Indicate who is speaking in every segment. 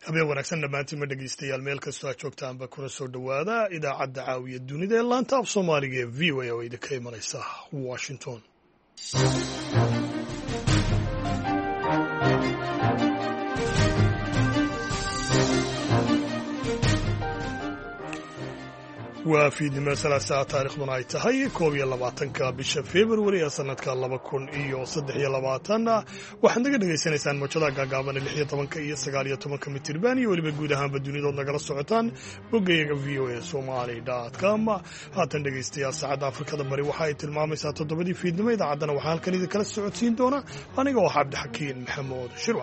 Speaker 1: habeen wanaagsan dhammaantiin ma dhegaystayaal meel kastoo aad joogtaanba kuna soo dhowaada idaacadda caawiya dunida ee laanta af soomaaliga ee v o a oo idinka imanaysa washington. waa fiidnimo salaasaa taariikhduna ay tahay 21 bisha februari ee sanadka 2023 waxaad naga dhegaysanaysaan mawjadaha gaagaaban 16 iyo 19 mitirban iyo weliba guud ahaanba dunidood nagala socotaan boggayaga voasomali.com. haatan dhegaystayaal saacadda afrikada bari waxa ay tilmaamaysaa 7 fiidnimo. idaacaddana waxaa halkan idinkala socodsiin doona aniga oo cabdixakiin maxamuud shirwa.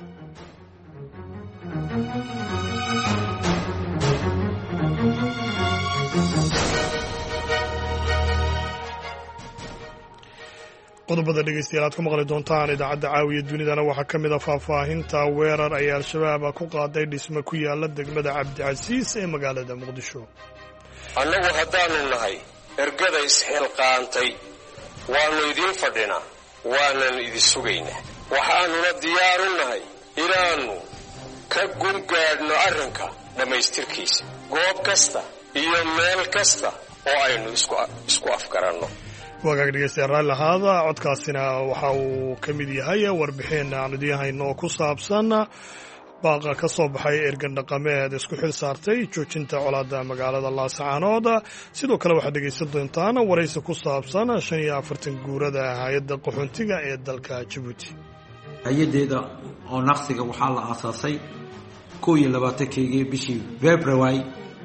Speaker 1: qodobada dhegaystayaal aad ku maqli doontaan idaacadda caawiya dunidana waxaa ka mid a faahfaahinta weerar ay al-shabaab ku qaaday dhisme ku yaala degmada cabdicasiis ee magaalada muqdisho.
Speaker 2: annagu haddaanu nahay ergada isxilqaantay waannu idiin fadhinaa waanan idin sugaynaa waxaannuna diyaaru nahay inaannu ka gungaadhno arrinka dhammaystirkiisa goob kasta iyo meel kasta oo aynu isku afgaranno.
Speaker 1: wagaag dhegeystayaal raalli ahaada codkaasina waxa uu ka mid yahay warbixin aan idiin hayno oo ku saabsan baaqa ka soo baxay ergan dhaqameed isku xil saartay joojinta colaadda magaalada laascaanood. sidoo kale waxaad dhegaysan doontaan waraysi ku saabsan 45 guurada hay-adda qaxoontiga ee dalka Jabuuti.
Speaker 3: hay-adeeda oo naqsiga waxaa la aasaasay 21 bishii February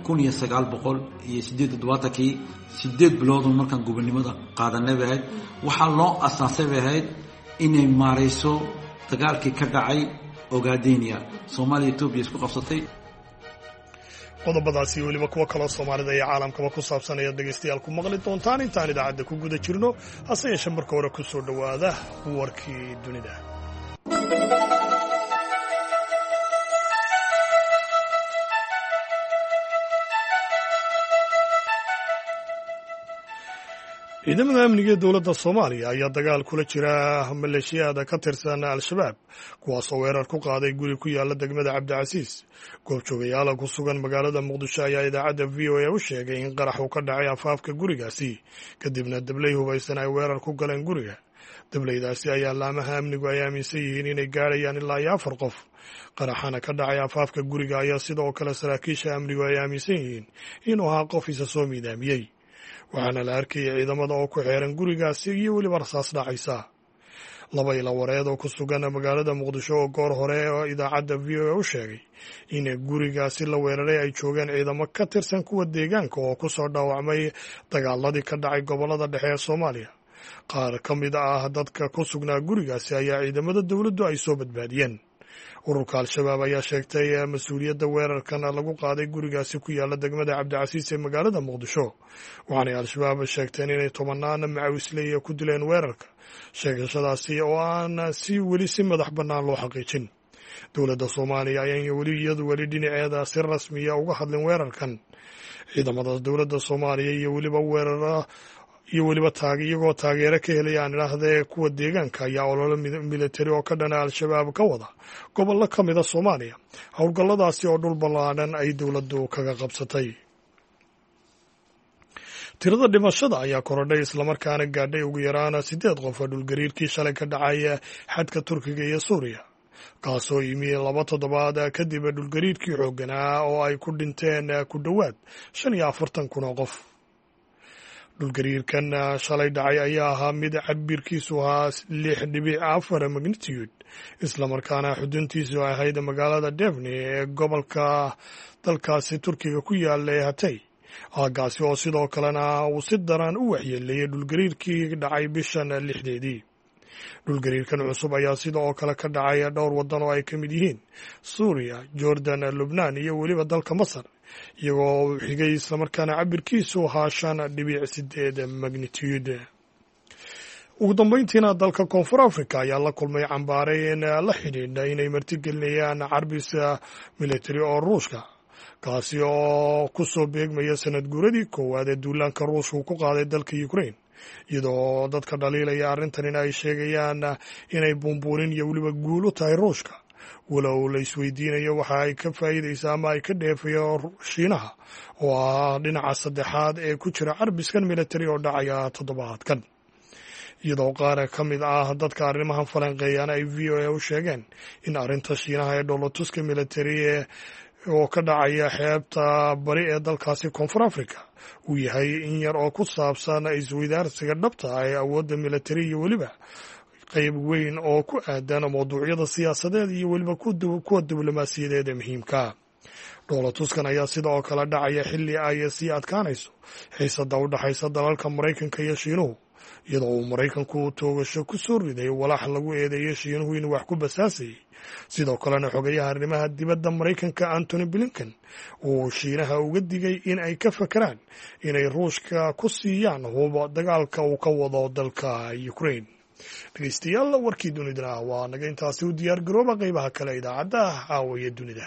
Speaker 3: 1978 sideed biloodoo markaan gobonimada qaadanay bay ahayd. waxaa loo asaasay bay ahayd inay maarayso dagaalkii ka dhacay Ogaadeniya Soomaaliya Itoobiya isku qabsatay.
Speaker 1: qodobadaasi weliba kuwa kaloo Soomaalida iyo caalamkaba ku saabsan ayaad dhegaystayaal ku maqli doontaan intaan idaacadda ku guda jirno. hase yeeshee marka hore ku soo dhowaada warkii dunida. ciidamada amniga ee dowladda Soomaaliya ayaa dagaal kula jira maleeshiyada ka tirsan al-shabaab kuwaasoo weerar ku qaaday guri ku yaala degmada cabdicasiis. goobjoogayaal ku sugan magaalada muqdisho ayaa idaacadda VOA u sheegay in qarax uu ka dhacay afaafka gurigaasi kadibna dabley hubaysan ay weerar ku galeen guriga. dableydaasi ayaa laamaha amnigu ay aaminsan yihiin inay gaadhayaan ilaa 4 qof. qaraxana ka dhacay afaafka guriga ayaa sidoo kale saraakiisha amnigu ay aaminsan yihiin inuu ahaa qof isa soo miidaamiyey. waxaana la arkayay ciidamada oo ku xeeran gurigaasi iyo weliba rasaas dhacaysa. 2 ila wareed oo ku sugan magaalada muqdisho oo goor hore oo idaacadda VOA u sheegay in gurigaasi la weeraray ay joogeen ciidamo ka tirsan kuwa deegaanka oo ku soo dhaawacmay dagaaladii ka dhacay gobollada dhexe ee Soomaaliya. qaar ka mid ah dadka ku sugnaa gurigaasi ayaa ciidamada dowladdu ay soo badbaadiyeen. ururka al-shabaab ayaa sheegtay mas-uuliyadda weerarkan lagu qaaday gurigaasi ku yaala degmada cabdicasiis ee magaalada muqdisho. waxaanay al-shabaab sheegteen inay 10 macawisley ku dileen weerarka sheegashadaasi oo aan weli si madax bannaan loo xaqiijin. dowladda Soomaaliya ayaan weli dhinaceeda si rasmiya uga hadlin weerarkan. ciidamada dowladda Soomaaliya iyo weliba iyagoo taageero ka helayaan idhaahdee kuwa deegaanka ayaa ololo militari oo ka dhana al-shabaab ka wada gobollo ka mida Soomaaliya. howlgalladaasi oo dhul ballaadhan ay dowladdu kaga qabsatay. tirada dhimashada ayaa korodhay islamarkaana gaadhay ugu yaraan 8 qof dhulgariirkii shalay ka dhacay xadka Turkiga iyo Suuriya kaasoo yimi 2 toddobaad kadib dhulgariirkii xoogganaa oo ay ku dhinteen ku dhowaad 45,000 oo qof. dhulgariirkan shalay dhacay ayaa ahaa mid cabirkiisu ahaa 6.4 magnitude islamarkaana xuduntiisu ahayd magaalada Devne ee gobolka dalkaasi Turkiga ku yaala ee Hatay. aagaasi oo sidoo kalena uu si daran u waxyeeleeyay dhulgariirkii dhacay bishan 6deedii. dhulgariirkan cusub ayaa sidoo kale ka dhacay dhowr waddan oo ay ka mid yihiin Suuriya, Jordan, Lubnaan iyo weliba dalka Masar iyagoo xigay islamarkaana cabirkiisu ahaa 5.8 magnitude. ugu dambeyntiina dalka Koonfur Afrika ayaa la kulmay cambaarayn la xidhiidha inay martigelinayaan carbis military oo Ruushka kaasi oo ku soo beegmaya sanad guuradii koowaad ee duulaanka Ruushku ku qaaday dalka Ukraine iyadoo dadka dhaliilaya arrintanina ay sheegayaan inay buunbuunin iyo weliba guul u tahay ruushka walow la isweydiinayo waxa ay ka faa'iidaysa ama ay ka dheefayo shiinaha oo ah dhinaca saddexaad ee ku jira carbiskan militari oo dhacaya toddobaadkan iyadoo qaar ka mid ah dadka arrimahan falanqeeyana ay v o a u sheegeen in arrinta shiinaha ee dhoolatuska militari oo ka dhacaya xeebta bari ee dalkaasi koonfur africa uu yahay in yar oo ku saabsan isweydaarsiga dhabta ah ee awoodda militari iyo weliba qayb weyn oo ku aadan mawduucyada siyaasadeed iyo weliba kuwa diblomaasiyadeed ee muhiimka dhoolatuskan ayaa sida oo kale dhacaya xilli ay sii adkaanayso xiisada u dhaxaysa dalalka maraykanka iyo shiinuhu iyadoo uu maraykanku toogasho ku soo riday walaax lagu eedeeyay shiinuhu inuu wax ku basaasayay sidoo kalena xogayaha arrimaha dibadda maraykanka antony blinken uu shiinaha uga digay in ay ka fakeraan inay ruushka ku siiyaan huba dagaalka uu ka wado dalka ukraine dhegeystayaal warkii dunidana waa naga intaasi u diyaar garooba qaybaha kale idaacadda caawiya dunida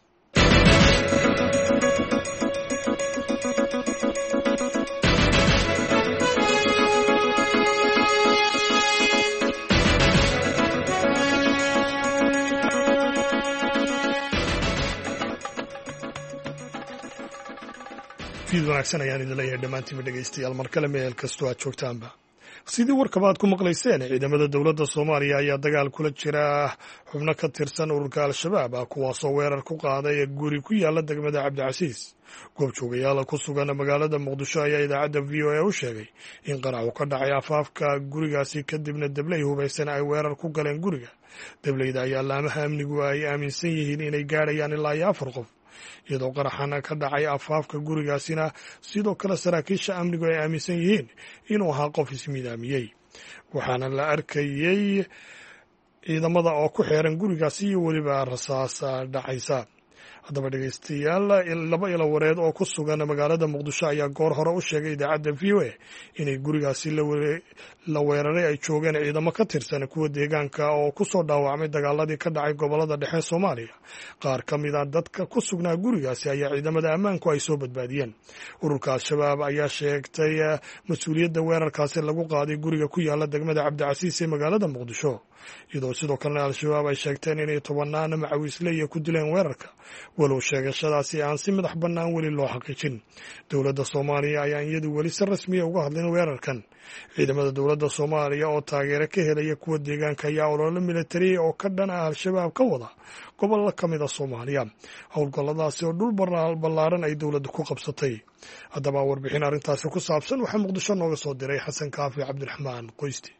Speaker 1: fiid wanaagsan ayaan idin leeyahay dhammaantiinba dhegaystayaal mar kale meel kastoo aad joogtaanba sidii warkaba aad ku maqlayseen ciidamada dowladda soomaaliya ayaa dagaal kula jira xubno ka tirsan ururka al-shabaab kuwaasoo weerar ku qaaday guri ku yaala degmada cabdicasiis goobjoogayaal ku sugan magaalada muqdisho ayaa idaacadda v o a u sheegay in qaraxu ka dhacay afaafka gurigaasi kadibna dabley hubaysan ay weerar ku galeen guriga dableyda ayaa laamaha amnigu ay aaminsan yihiin inay gaadhayaan ilaa iyo 4 qof iyadoo qaraxana ka dhacay afaafka gurigaasina sidoo kale saraakiisha amnigu ay aaminsan yihiin inuu ahaa qof ismidaamiyey waxaana la arkayey ciidamada oo ku xeeran gurigaasi iyo weliba rasaas dhacaysa haddaba dhegaystayaal laba ilo wareed oo ku sugan magaalada muqdisho ayaa goor hore u sheegay idaacadda v o a inay gurigaasi la weeraray ay joogeen ciidamo ka tirsan kuwa deegaanka oo ku soo dhaawacmay dagaaladii ka dhacay gobolada dhexe Soomaaliya qaar ka mid ah dadka ku sugnaa gurigaasi ayaa ciidamada ammaanku ay soo badbaadiyeen ururka al-shabaab ayaa sheegtay mas'uuliyadda weerarkaasi lagu qaaday guriga ku yaala degmada Cabdicasiis ee magaalada muqdisho iyadoo sidoo kale al-shabaab ay sheegteen inay 10 macawiisle ku dileen weerarka walow sheegashadaasi aan si madax bannaan weli loo xaqiijin dowladda Soomaaliya ayaa iyadu weli si rasmi ah uga hadlin weerarkan ciidamada dowladda Soomaaliya oo taageero ka helaya kuwa deegaanka ayaa olole militari oo ka dhan ah al-shabaab ka wada gobollo ka mid ah Soomaaliya howlgalladaasi oo dhul ballaaran ay dowladdu ku qabsatay haddaba warbixin arrintaasi ku saabsan waxaa muqdisho nooga soo diray xasan kaafi cabdiraxmaan qoysti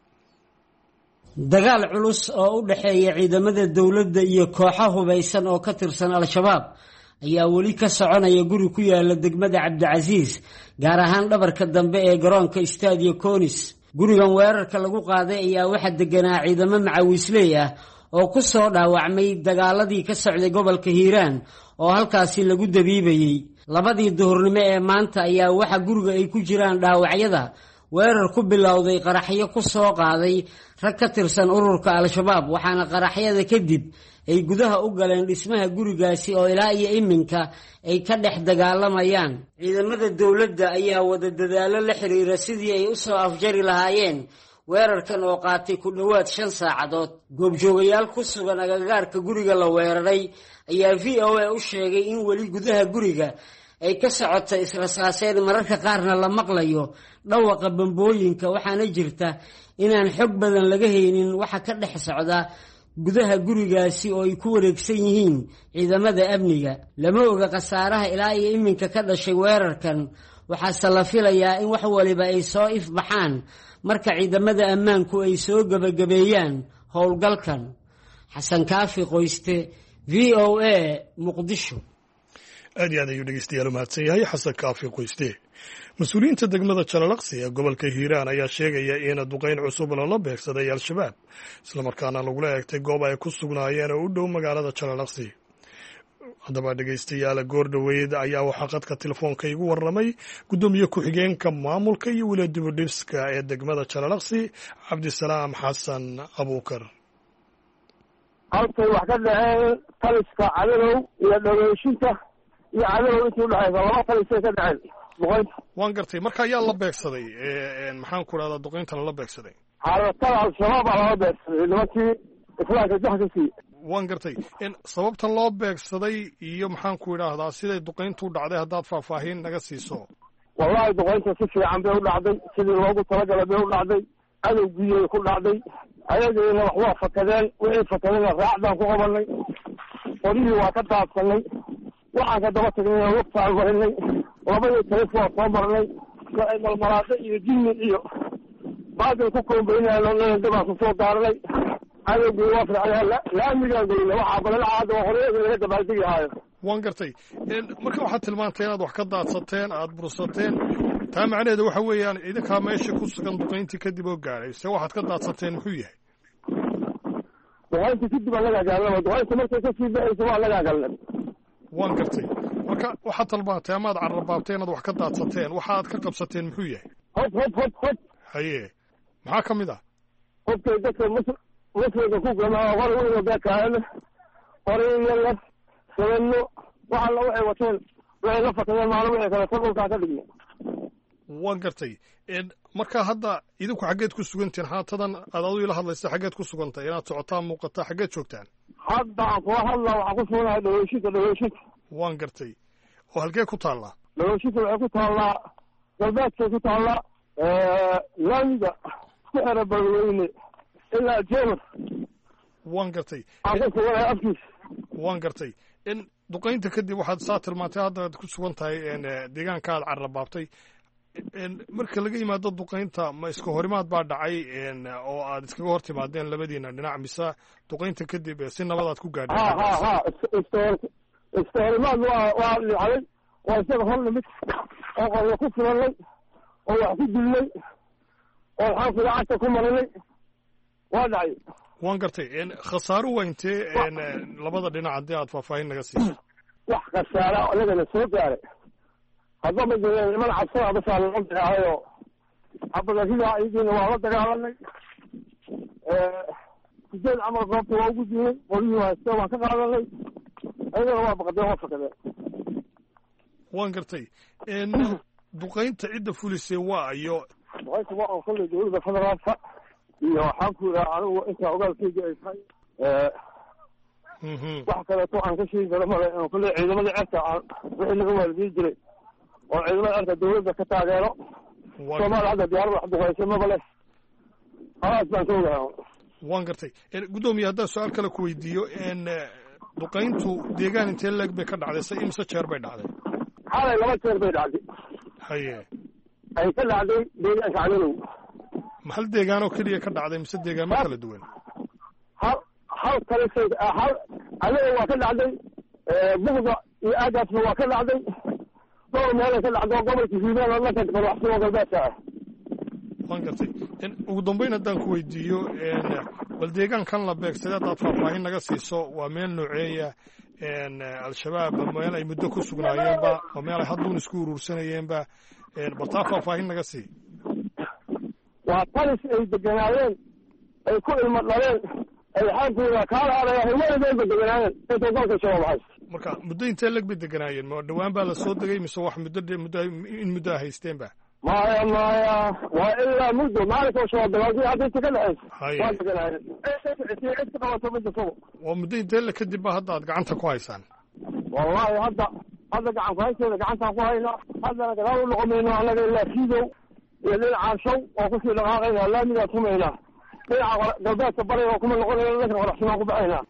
Speaker 4: dagaal culus oo u dhaxeeya ciidamada dawladda iyo kooxo hubaysan oo ka tirsan al-shabaab ayaa weli ka soconaya guri ku yaala degmada Cabdicasiis gaar ahaan dhabarka dambe ee garoonka Stadio Conis gurigan weerarka lagu qaaday ayaa waxa deganaa ciidamo macawiisley ah oo ku soo dhaawacmay dagaaladii ka socday gobolka Hiiraan oo halkaasi lagu dabiibayay labadii duhurnimo ee maanta ayaa waxa guriga ay ku jiraan dhaawacyada weerar ku bilowday qaraxyo ku soo qaaday rag ka tirsan ururka al-shabaab waxaana qaraxyada kadib ay gudaha u galeen dhismaha gurigaasi oo ilaa iyo iminka ay ka dhex dagaalamayaan ciidamada dawladda ayaa wada dadaalo la xiriira sidii ay u soo afjari lahaayeen weerarkan oo qaatay ku dhowaad 5 saacadood goobjoogayaal ku sugan agagaarka guriga la weeraray ayaa v o a u sheegay in weli gudaha guriga ay ka socoto israsaaseen mararka qaarna la maqlayo dhawaqa bambooyinka waxaana jirta inaan xog badan laga haynin waxa ka dhex socda gudaha gurigaasi oo ay ku wareegsan yihiin ciidamada amniga lama oga khasaaraha ilaa iyo iminka ka dhashay weerarkan waxaase la filayaa in wax waliba ay soo ifbaxaan marka ciidamada ammaanku ay soo gabagabeeyaan howlgalkan xasan kaafi qoyste v o a muqdisho
Speaker 1: aad iyo aad ayuu dhegeystayaal u mahadsan yahay xasan kaafi qoyste mas-uuliyiinta degmada jalalaqsi ee gobolka hiiraan ayaa sheegaya in duqayn cusub lala beegsaday al-shabaab islamarkaana lagula eegtay goob ay ku sugnaayeen oo u dhow magaalada jalalaqsi haddaba dhegeystayaal goor dhoweyd ayaa waxaa qadka telefoonka igu warramay guddoomiye ku-xigeenka maamulka iyo weli dibudhiska ee degmada jalalaqsi cabdisalaam xasan abuukar
Speaker 5: halkay wax ka dhaceen taliska cadadow iyo dhageyshinta iyo cadadow intii udhexaysa laba talisay ka dhaceen duqaynta
Speaker 1: waan gartay marka ayaa la beegsaday maxaan ku idhahdaa duqayntana la beegsaday
Speaker 5: xaalatada al-shabaab aa lala beegsaday nimankii islaamka jax ka siiyey
Speaker 1: waan gartay sababtan loo beegsaday iyo maxaan ku idhaahdaa siday duqayntu u dhacday haddaad faahfaahin naga siiso
Speaker 5: wallahi duqaynta si fiican bay u dhacday sidii loogu talagalay bay u dhacday cadowgiiyay ku dhacday ayagiina wax waa fakadeen wixii fakadayna raacdaan ku qabanay qorihii waa ka daadsanay waxaan ka daba tagnay wagtaan marinay labadii talefon soo marnay malmalaado iyo jinni iyo baadil ku koombaynayaan dabaan ku soo daarnay cadowgii waa fircaya laamigaan gelina waxaa balalacaada oo horeedii laga dabaaldegi haayo
Speaker 1: waan gartay marka waxaad tilmaantay inaad wax ka daadsateen aada bursateen taa macnaheeda waxa weeyaan idinkaa meesha ku sugan duqayntii kadib oo gaadhay se waxaad ka daadsateen muxuu yahay
Speaker 5: duqayntii kadib aan lagaa gaalnaba duqaynta markay ka sii baxaysa waa lagaa galnay
Speaker 1: waan gartay marka waxaad tilmaantay amaad carrabaabtay inaad wax ka daadsateen waxaad ka qabsateen muxuu yahay
Speaker 5: hod
Speaker 1: haye maxaa ka mid ah
Speaker 5: hobkay dadka muslimka ku gamaa hor weyno beekaana horeyala sabano wax alla waxay wateen waxay la fakadeen maalin wixii kale tan dhulkaa ka dhignay
Speaker 1: waan gartay marka hadda idinku xaggeed ku sugantiin haatadan aad adu ila hadlaysa xaggeed ku sugantay inaad socotaan muuqataa xaggeed joogtaan
Speaker 5: hadda aan kula hadlaa waxaan ku suganahay dhaweyshinta
Speaker 1: waan gartay oo halkee ku taallaa
Speaker 5: dhaweyshinta waxay ku taallaa galbeedkay ku taallaa laamiga ku xera balweyne ilaa jeemar
Speaker 1: waan gartay
Speaker 5: aan ku suganahay afkiisa
Speaker 1: waan gartay duqaynta kadib waxaad saa tilmaantay hadda aad ku sugan tahay deegaanka aad carrabaabtay marka laga yimaado duqaynta ma iska horimaad baa dhacay oo aad iskaga hor timaadeen labadiina dhinac mise duqaynta kadib si nabadaad ku gaadheen
Speaker 5: iska horimaad waa dhacday waa isaga hor nimid oo qoryo ku filanay oo wax ku dilnay oo xaanku lacagta ku marinay waa dhacay
Speaker 1: waan gartay khasaaro waa intee labada dhinac haddii aad faahfaahin naga siiso
Speaker 5: wax khasaara anagana soo gaaray hadda ma jireen iman cabsada basaa loo dagaalayoo cabadaridaa iyagiina waa la dagaalanay sideed camal goobta waa ugu dilnay qorihii hayste waan ka qaadanay ayagana waa baqdeen waa fakadeen
Speaker 1: waan gartay duqaynta cidda fulisay waa iyo
Speaker 5: duqaynta waa oo kolley dawladda federaalka iyo waxaan ku yidhaha anigu intaa ogaalkeyga ay tahay wax kaleeto aan ka sheegi karo male kolley ciidamada cerka aan wixii laga waalidiin jiray oo ciidamada cerka dawladda ka taageero soomaaliya hadda diyaarada wax duqaysay maba leh halaas baan ka ogahay
Speaker 1: waan gartay guddoomiye haddaan su-aal kale ku weydiiyo duqayntu deegaan intee leeg bay ka dhacday se imse jeer bay dhacday
Speaker 5: xalay 2 jeer bay dhacday
Speaker 1: haye
Speaker 5: ay ka dhacday deegaanka cadalow
Speaker 1: hal deegaanoo keliya ka dhacday mise deegaamo kala duwan
Speaker 5: hal kale hal cadalow waa ka dhacday buqda iyo aagaasna waa ka dhacday dhowr meelay ka dhacdo gobolka hiiraan oo dhanka qaraxsan oo galbeedka ah
Speaker 1: waan gartay ugu dambeyn haddaan ku weydiiyo bal deegaankan la beegsaday haddaad faahfaahin naga siiso waa meel nooceeya al-shabaab meel ay muddo ku sugnaayeenba oo meel ay hadduun isku uruursanayeenba bal taa faahfaahin naga sii
Speaker 5: waa talis ay deganaayeen ay ku ilmo dhaleen ay xaalkooda kaala adaya hurmadooda deganaayeen intay dalka shabaab hays
Speaker 1: marka muddo intee leg bay deganaayeen ma dhawaan baa la soo degay mise wax in muddo a haysteenba
Speaker 5: maya waa ilaa muddo maalinkoo shabaab dagaaldii hadda inta ka dhexaysa waa deganaayeen cid ka qabato midda sugo
Speaker 1: waa muddo intee le kadib ba hadda aad gacanta ku haysaan
Speaker 5: wallahi hadda gacan ku haysteeda gacantaan ku haynaa haddana dagaal u noqomayno annaga ilaa fiidow iyo dhinacaan shaw oo kusii dhaqaaqayna laamigaan tumaynaa dhinaca galbeedka bariga oo kuma noqonayna dhanka qoraxsimaan ku baxaynaa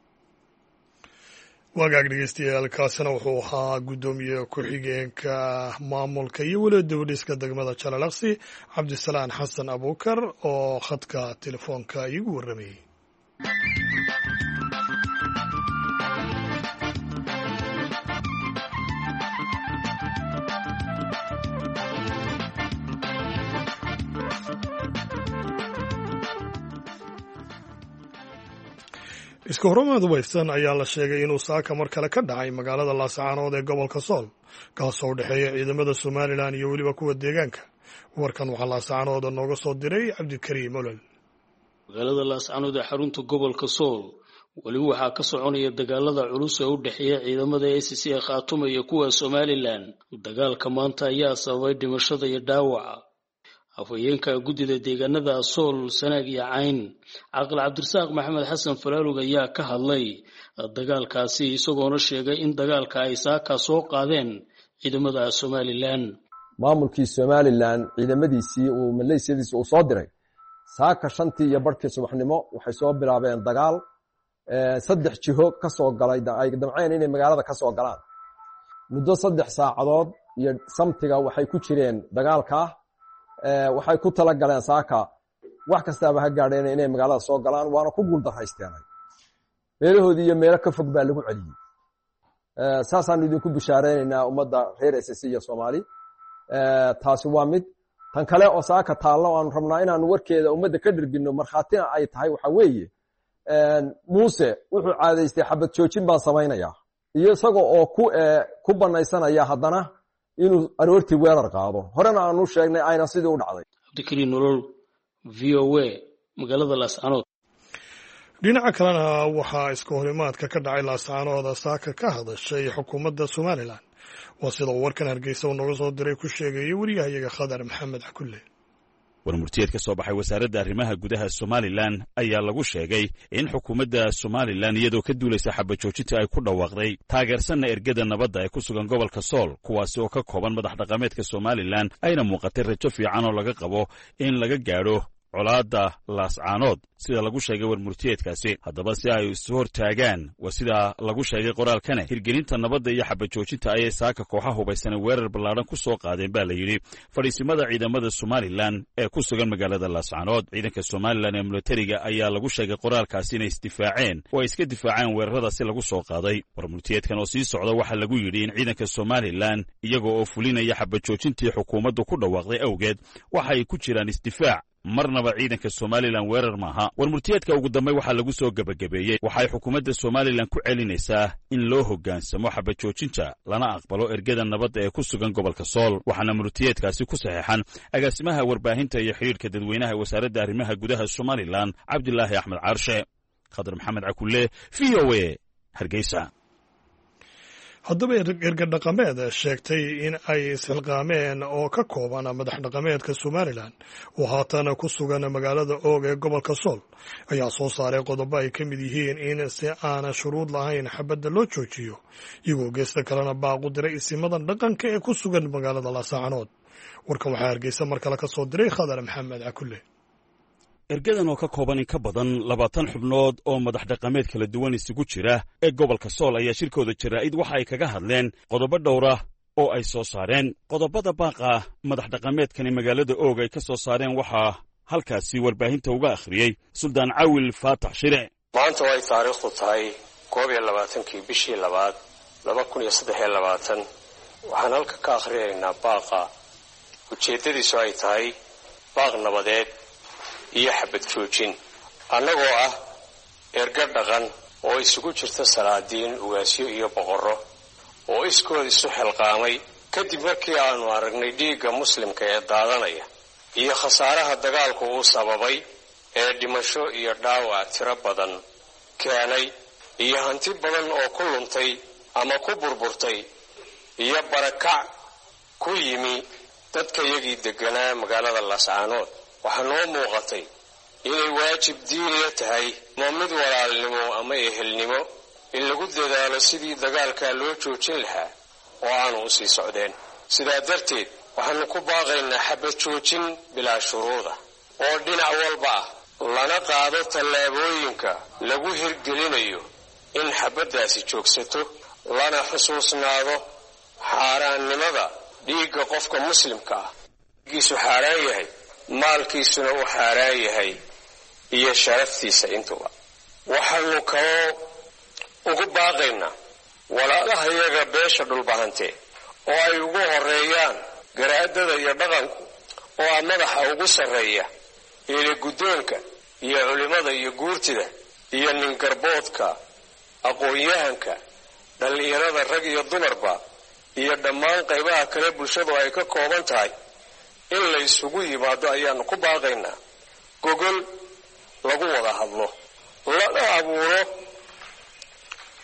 Speaker 1: wagaag dhegeystayaal kaasina wuxuu ahaa guddoomiye ku-xigeenka maamulka iyo weliba dawladhiska degmada jalalaqsi cabdisalaan xasan abuukar oo khadka telefoonka iigu warramayey iska horamaad weysan ayaa la sheegay inuu saaka mar kale ka dhacay magaalada laascaanood ee gobolka sool kaasoo u dhexeeya ciidamada somalilan iyo weliba kuwa deegaanka warkan waxaa laascaanood nooga soo diray cabdikariim olol
Speaker 6: magaalada laascaanood ee xarunta gobolka sool wali waxaa ka soconaya dagaalada culus ee u dhexeeya ciidamada ACC ee Khartoum iyo kuwa Somaliland. Dagaalka maanta ayaa sababay dhimashada iyo dhaawaca. afhayeenka guddida deegaanada Sool, Sanaag iyo Cayn, Caqil Cabdirasaaq Maxamed Xasan Falaalug ayaa ka hadlay dagaalkaasi isagoona sheegay in dagaalka ay saaka soo qaadeen ciidamada Somaliland.
Speaker 7: maamulkii Somaliland ciidamadiisii uu maleeshiyadiisa uu soo diray saaka 5:00 subaxnimo waxay soo bilaabeen dagaal 3 jiho ka soo galay ay damceen inay magaalada ka soo galaan muddo 3 saacadood iyo samtiga waxay ku jireen dagaalka waxay ku tala galeen saaka wax kastaba ha gaadheen inay magaalada soo galaan waana ku guul daraysteen meelahoodii iyo meelo ka fog baa lagu celiyay saasaan idinku bishaareynaa ummadda reer SSC iyo Soomaali taasi waa mid tan kale oo saaka taalo aan rabnaa inaan warkeeda ummadda ka dhirgino marxaatina ay tahay waxa weeye Muuse wuxuu caadaystay xabad joojin baan sameeynaa iyo isagoo oo ku banaysanaya haddana inuu aroortii weerar qaado horena aanu sheegnay ayna sidii u dhacday.
Speaker 6: Abdikariin Nolol, VOA, magaalada Laascaanood.
Speaker 1: dhinaca kalena waxaa iska horimaadka ka dhacay Laascaanood saaka ka hadashay xukuumadda Somaliland. waa sida warkan Hargeysa uu nooga soo diray ku sheegay wariyahayaga Khadar Maxamed Cakulle.
Speaker 8: warmurtiyeed ka soo baxay wasaaradda arrimaha gudaha Somaliland ayaa lagu sheegay in xukuumadda Somaliland iyadoo ka duulaysa xabad joojinta ay ku dhawaaqday taageersanna ergada nabadda ee ku sugan gobolka Sool kuwaasi oo ka kooban madax dhaqameedka Somaliland ayna muuqatay rajo fiican oo laga qabo in laga gaadho colaadda Laascaanood sida lagu sheegay warmurtiyeedkaasi. haddaba si ay isu hortaagaan waa sida lagu sheegay qoraalkane hirgelinta nabadda iyo xabad joojinta ayay saaka kooxaha hubaysan weerar ballaadhan ku soo qaadeen baa la yidhi fadhiisimada ciidamada Somaliland ee ku sugan magaalada Laascaanood. ciidanka Somaliland ee militariga ayaa lagu sheegay qoraalkaasi inay isdifaaceen oo ay iska difaaceen weeraradaasi lagu soo qaaday. warmurtiyeedkan oo sii socda waxaa lagu yidhi in ciidanka Somaliland iyagoo oo fulinaya xabad joojintii xukuumaddu ku dhawaaqday awgeed waxa ay ku jiraan isdifaac marnaba ciidanka Somaliland weerar maaha. warmurtiyeedka ugu dambeey waxaa lagu soo gabagabeeyay waxay xukuumadda Somaliland ku celinaysaa in loo hoggaansamo xabad joojinta lana aqbalo ergada nabadda ee ku sugan gobolka Sool. waxaana murtiyeedkaasi ku saxeexan agaasimaha warbaahinta iyo xiriirka dadweynaha wasaaradda arrimaha gudaha Somaliland Cabdilaahi Axmed Caarshe. Khadar Maxamed Cakulle, VOA, Hargeysa.
Speaker 1: haddaba erga dhaqameed sheegtay in ay isxilqaameen oo ka kooban madax dhaqameedka Somaliland oo haatan ku sugan magaalada Og ee gobolka Sool ayaa soo saaray qodobo ay ka mid yihiin in si aan shuruud lahayn xabadda loo joojiyo iyagoo geesta kalena baaqu diray isimadan dhaqanka ee ku sugan magaalada Laascaanood. warkan waxaa Hargeysa mar kale ka soo diray Khadar Maxamed Cakulle.
Speaker 8: ergadan oo ka kooban in ka badan 20 xubnood oo madax dhaqameed kala duwan isugu jira ee gobolka Sool ayaa shirkooda jaraa'id waxa ay kaga hadleen qodobo dhowr ah oo ay soo saareen. qodobada baaqa madax dhaqameedkani magaalada Og ay ka soo saareen waxaa halkaasi warbaahinta uga akhriyay Suldaan Caawil Faatax Shire.
Speaker 2: maanta way taariikhdu tahay 22kii bishii 2 2023 waxaan halka ka akhriyaynaa baaqa ujeedadiisu ay tahay baaq nabadeed iyo xabad joojin annagoo ah erga dhaqan oo isugu jirta salaadiin ugaasyo iyo boqorro oo iskood isu xilqaamay kadib markii aanu aragnay dhiigga muslimka ee daadanaya iyo khasaaraha dagaalku uu sababay ee dhimasho iyo dhaawac tiro badan keenay iyo hanti badan oo ku luntay ama ku burburtay iyo barakac ku yimi dadka yagii deganaa magaalada Laascaanood. waxaa noo muuqatay inay waajib diiniya tahay ma mid walaalnimo ama ehelnimo in lagu dadaalo sidii dagaalka loo joojin lahaa oo aanu u sii socdeen. sidaa darteed waxaanu ku baaqaynaa xabad joojin bilaa shuruuda oo dhinac walba ah lana qaado tallaabooyinka lagu hirgelinayo in xabaddaasi joogsato lana xusuusnaado xaaraannimada dhiigga qofka muslimka ah. dhiiggiisu xaaraan yahay maalkiisuna uu xaaraan yahay iyo sharaftiisa intuba. waxaanu kaloo ugu baaqaynaa walaalaha iyaga beesha dhulbahante oo ay ugu horeeyaan garaadada iyo dhaqanku oo ah madaxa ugu sarreeya ile guddoonka iyo culimada iyo guurtida iyo ningarboodka aqoon-yahanka dhallinyarada rag iyo dumarba iyo dhammaan qaybaha kale bulshadu ay ka kooban tahay in la isugu yimaado ayaanu ku baaqaynaa gogol lagu wada hadlo lana abuuro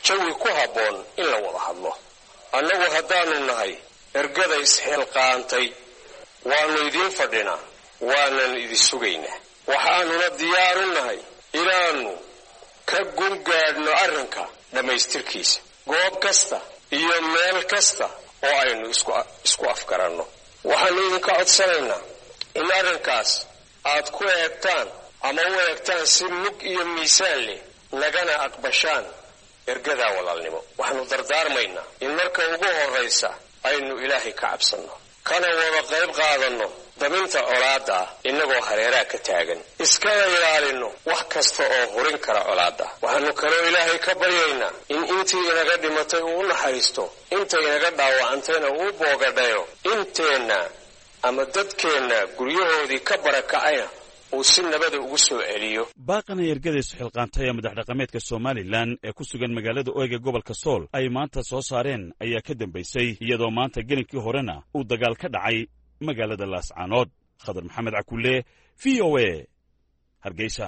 Speaker 2: jawi ku habboon in la wada hadlo. annagu haddaanu nahay ergada isxilqaantay waannu idiin fadhinaa, waanan idin sugaynaa. waxaanuna diyaar u nahay inaannu ka gungaadhno arrinka dhammaystirkiisa goob kasta iyo meel kasta oo aynu isku afgaranno. waxaannu idinka codsanaynaa in arrinkaas aad ku eegtaan ama u eegtaan si mug iyo miisaan leh, nagana aqbashaan ergadaa walaalnimo. waxaannu dardaarmaynaa in marka ugu horraysa aynu ilaahay ka cabsanno, kana wada qayb qaadanno daminta colaadda ah innagoo hareeraha ka taagan, iskana ilaalinno wax kasta oo hurin kara colaadda. waxaannu kaloo ilaahay ka baryaynaa in intii inaga dhimatay uu u naxariisto, inta inaga dhaawacantayna uu boogadhayo, inteenna ama dadkeenna guryahoodii ka barakacayna uu si nabada ugu soo celiyo.
Speaker 8: baaqana ergada isxilqaantay ee madax dhaqameedka Somaliland ee ku sugan magaalada Oyga gobolka Sool ay maanta soo saareen ayaa ka dambeysay iyadoo maanta gelinkii horena uu dagaal ka dhacay magaalada Laascaanood. Khadar Maxamed Cakulle, VOA, Hargeysa.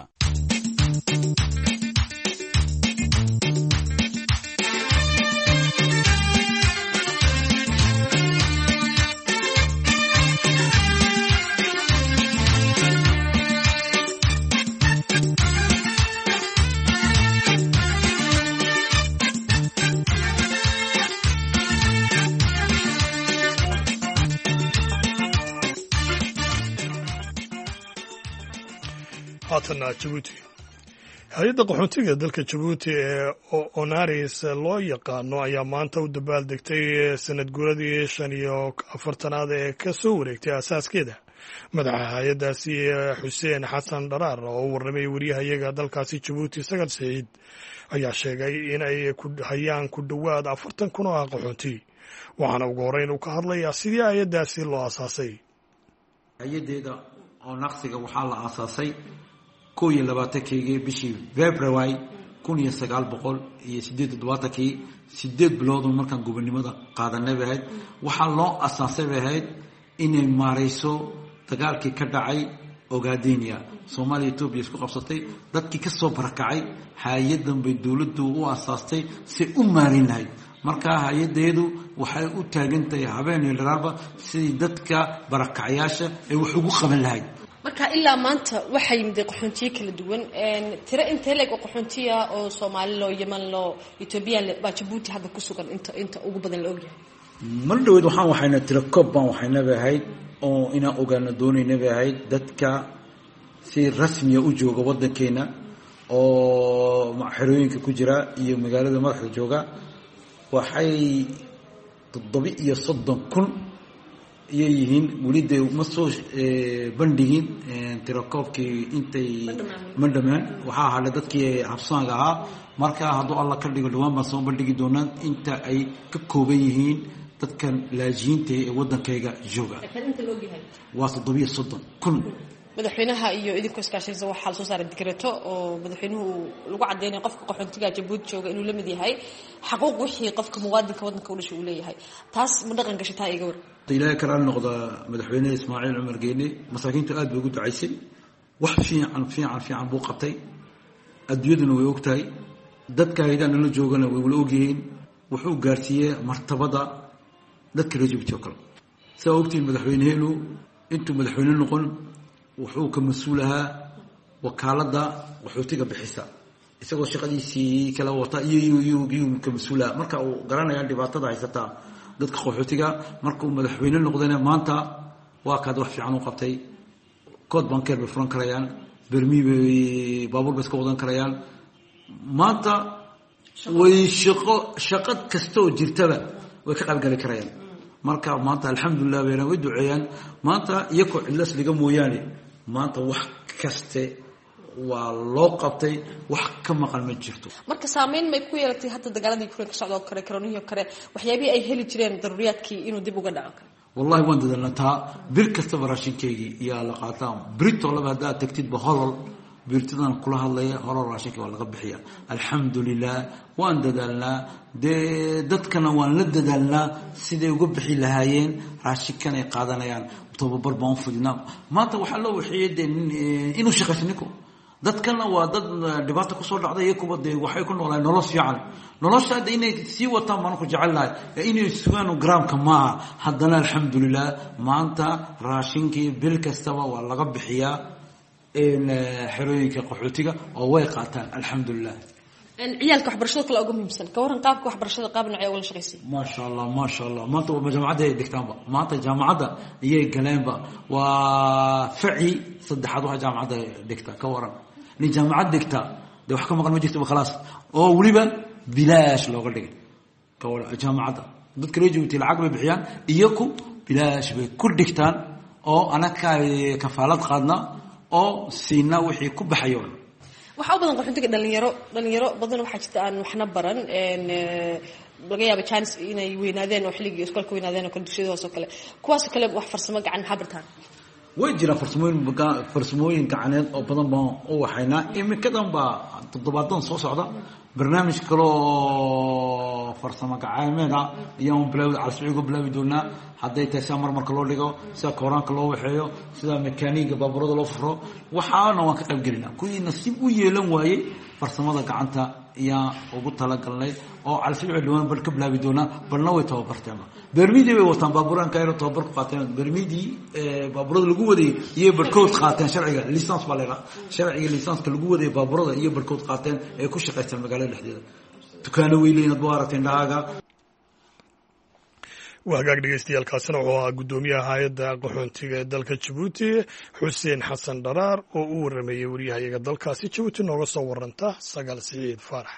Speaker 1: haatana Jabuuti. hay-adda qaxoontiga dalka Jabuuti ee Onaris loo yaqaano ayaa maanta u dabaaldegtay sanad guuradii 45aad ee ka soo wareegtay asaaskeeda. madaxa hay-addaasi Xuseen Xasan Dharaar oo u warramay wariyahayaga dalkaasi Jabuuti Sagar Saciid ayaa sheegay in ay ku hayaan ku dhowaad 40,000 oo qaxoonti. waxaana ugu horreyn uu ka hadlayaa sidii hay-addaasi loo asaasay.
Speaker 3: hay-addeeda oo naqsiga waxaa la aasaasay 22 bishii February 1978 8 bilood markaan gobonimada qaadanay ahayd. waxaa loo asaasay ahayd inay maareyso dagaalkii ka dhacay Ogaadenia, Soomaaliya Ethiopia isku qabsatay, dadkii ka soo barakacay hay-adan bay dawladdu u asaastay si u maareyn lahayd. marka hay-adeedu waxay u taagan tahay habeen iyo dharaarba sidii dadka barakacayaasha ay wax ugu qaban lahayd.
Speaker 9: marka ilaa maanta waxay yimid qaxoontiye kala duwan tira inta leeg qaxoontiya oo Soomaali loo Yemen loo Ethiopia baa Jabuuti hadda ku sugan inta ugu badan la ogyahay.
Speaker 3: mar dhaweed waxayna tira koob baan waxayna ahayd oo ina ogaana doonayna ahayd dadka si rasmi u jooga wadankeena oo xerooyinka ku jira iyo magaalada madaxda jooga. waxay 37,000 yihiin waliday ma soo bandhigin tirakoobkii intay madhamaan waxa ahaa dadkii habsaanka ahaa. marka hadduu alla ka dhigo dhawaan baan soo bandhigi doonaa inta ay ka kooban yihiin dadkan laajiinta ee wadankayga jooga. waa 37,000.
Speaker 9: madaxweynaha iyo idinku iskaashiga waxa la soo saaray dekreto oo madaxweynuhu lagu cadeeyay qofka qaxoontiga Jabuuti jooga inuu la mid yahay xaquuq wixii qofka muwaadinka wadanka u dhashay uu leeyahay. taas ma dhaqan gashataa iga war.
Speaker 3: ilaahay karaan noqda madaxweynaha Ismaaciil Cumar Geele masaakiinta aad bay ugu ducaysay, wax fiican buu qabtay. adduunyaduna way ogtahay, dadka hay'adaha la joogana way wada ogyihiin. wuxuu gaarsiiyay martabada dadka reer Jabuuti oo kale. soo ogtiin madaxweynaheenu intuu madaxweyne noqon wuxuu ka mas'uulaha wakaalada qaxootiga bixisa, isagoo shaqadiisii kala wata iyo ka mas'uula. marka uu garanaya dhibaatada haysata dadka qaxootiga, markuu madaxweyne noqdayna maanta waa kaad wax fiican u qabtay. kood bankeer bay furan karayaan, bermi bay baabuur bay iska wadan karayaan. maanta way shaqo kasta oo jirtaba way ka qaybgali karayaan. marka maanta alxamdulillah bayna way duceeyaan. maanta iyagoo cidlas liga mooyaane maanta wax kaste waa loo qabtay, wax ka maqan ma jirto.
Speaker 9: marka saameyn may ku yeelatay hadda dagaaladii Ukraine ka socdo kale koroniyo kale waxyaabii ay heli jireen daruuriyaadkii inuu dib uga dhaco.
Speaker 3: wallahi waan dadalnaa bir kasta raashinkeygii iyo la qaataan birito laba hada tagtid ba holol birtidan kula hadlaya holol raashinka waa laga bixiya. alxamdulillah waan dadalnaa dadkana waan la dadalnaa sidii uga bixi lahaayeen raashinkan ay qaadanayaan. tababar baan fudinaa maanta waxa loo wixiyay inuu shaqaysto ninku dadkana waa dad dhibaato kusoo dhacday iyo kuwa dee waxay ku noolaayeen nolol fiican nolosha hadda inay sii wataan baan ku jecelnahay inay sugaan garaamka maaha haddana alxamdulilah maanta raashinkii bil kastaba waa laga bixiyaa xerooyinka qaxootiga oo way qaataan alxamdulilah
Speaker 9: ciyaalka waxbarashada kale ugu muhiimsan ka waran qaabka waxbarashada qaab nocee wala shaqeysay
Speaker 3: ma sha Allah maanta waa jaamacadda ay dhigtaanba maanta jaamacadda iyay galeenba waa faci saddexaad waxa jaamacadda dhigta ka waran ni jaamacad dhigta de wax ka maqan ma jirto khalaas oo waliba bilaash looga dhigay ka waran jaamacadda dadka reejoogtay lacag bay bixiyaan iyaku bilaash bay ku dhigtaan oo anaka kafaalad qaadna oo siina wixii ku baxayo
Speaker 9: waxa u badan qaxootiga dhalinyaro badan waxa jirta aan waxna baran laga yaabo chance inay weynaadeen oo xilligii iskoolka weynaadeen oo dugsiyada hoose kale kuwaas kale wax farsamo gacan maxaa bartaan
Speaker 3: way jira farsamooyin gacaneed oo badan baan u waxaynaa imikadan baa toddobaadan soo socda barnaamij kale oo farsamo gacmeed ah ayaan bilowday calsiciga bilaabi doonaa hadday tahay sida marmarka loo dhigo sida kooraanka loo waxeeyo sida mekaaniga baabuurada loo furo waxaana waan ka qayb gelinaa kuwii nasiib u yeelan waayey farsamada gacanta ayaa ugu talagalnay oo calsiciga dhawaan bal ka bilaabi doonaa balna way tababarteen bermidi way wataan baabuuranka ay tababar ku qaateen bermidi baabuurada lagu waday iyo barkood qaateen sharciga license baa leeyahay sharciga license lagu waday baabuurada iyo barkood qaateen ee ku shaqeystaan magaalada dhexdeeda dukaano weyleeyad boo aragteen dhaaga
Speaker 1: waa hagaag dhegeystayaaalkaasina wuxuu ahaa guddoomiyaha hay-adda qaxoontiga ee dalka Jabuuti Xuseen Xasan Dharaar oo u waramayay wariyahayaga dalkaasi Jabuuti nooga soo waranta Sagal Siciid Faarax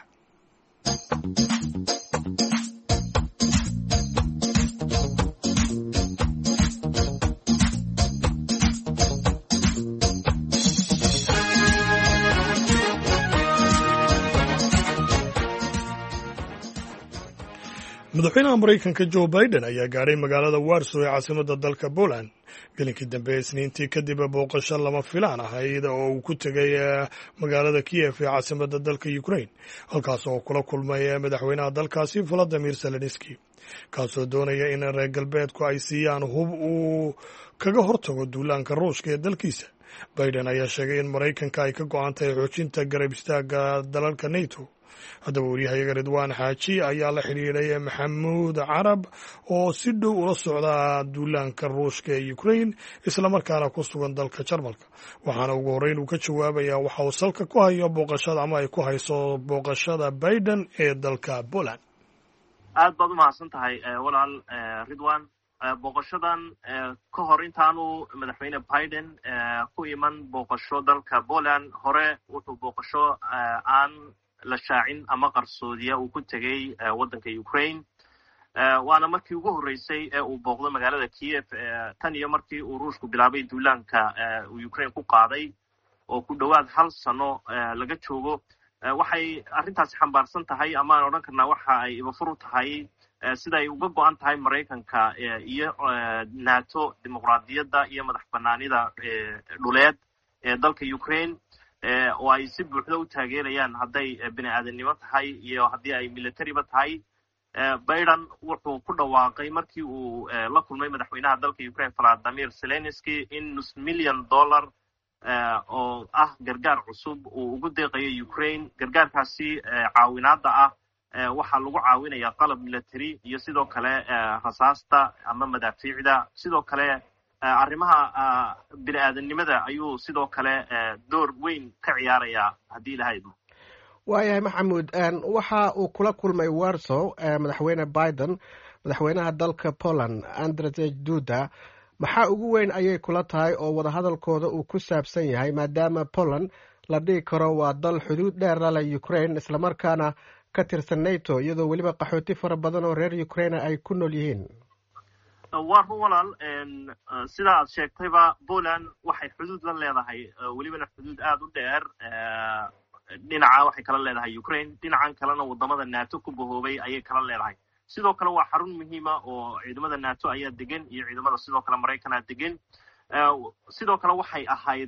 Speaker 1: madaxweynaha Mareykanka Joe Biden ayaa gaaray magaalada Warsaw ee caasimadda dalka Poland gelinkii dambe Isniintii kadib booqasho lama filaan ahayd oo uu ku tegay magaalada Kiev ee caasimadda dalka Ukraine halkaas oo kula kulmay madaxweynaha dalkaasi Volodymyr Zelensky kaasoo doonaya in reer galbeedku ay siiyaan hub uu kaga hortago duulaanka Ruushka ee dalkiisa. Biden ayaa sheegay in Mareykanka ay ka go'an tahay xoojinta garab istaagga dalalka NATO. haddaba wariyahayaga Ridwaan Xaaji ayaa la xidhiidhay Maxamuud Carab oo si dhow ula socda duulaanka Ruushka ee Ukraine islamarkaana ku sugan dalka Jarmalka waxaana ugu horreyn uu ka jawaabayaa waxa uu salka ku hayo booqashada ama ay ku hayso booqashada Biden ee dalka Poland.
Speaker 10: aad baad u mahadsan tahay walaal Ridwaan booqashadan ka hor intaanu madaxweyne Biden ku iman booqasho dalka Poland hore wuxuu booqasho aan la shaacin ama qarsoodiya uu ku tegay waddanka Ukraine waana markii ugu horeysay ee uu booqdo magaalada Kiev tan iyo markii uu Ruushku bilaabay duulaanka uu Ukraine ku qaaday oo ku dhawaad hal sano laga joogo waxay arrintaasi xambaarsan tahay ama aan odhan karnaa waxa ay ibafur u tahay sida ay uga go'an tahay Mareykanka iyo NATO dimuqraadiyadda iyo madax bannaanida dhuleed ee dalka Ukraine oo ay si buuxda u taageerayaan hadday bini'aadanimo tahay iyo haddii ay militariba tahay. Biden wuxuu ku dhawaaqay markii uu la kulmay madaxweynaha dalka Ukraine Volodymyr Zelensky in $500 million oo ah gargaar cusub uu ugu deeqayo Ukraine. gargaarkaasi caawinaadda ah waxaa lagu caawinayaa qalab military iyo sidoo kale rasaasta ama madaafiicda sidoo kale arrimaha bini'aadanimada ayuu sidoo kale door weyn ka ciyaarayaa haddii ilahay idmo.
Speaker 11: waayahay maxamuud waxa uu kula kulmay Warsaw madaxweyne Biden madaxweynaha dalka Poland Andrzej Duda maxaa ugu weyn ayay kula tahay oo wadahadalkooda uu ku saabsan yahay maadaama Poland la dhihi karo waa dal xuduud dheer la leh Ukraine islamarkaana ka tirsan NATO iyadoo weliba qaxooti fara badan oo reer Ukraine ay ku nool yihiin.
Speaker 10: waa run walaal sida aad sheegtayba Poland waxay xuduud la leedahay welibana xuduud aad u dheer dhinaca waxay kala leedahay Ukraine dhinacan kalena wadamada NATO ku bahoobay ayay kala leedahay sidoo kale waa xarun muhiima oo ciidamada NATO ayaa degan iyo ciidamada sidoo kale Mareykanka degan sidoo kale waxay ahayd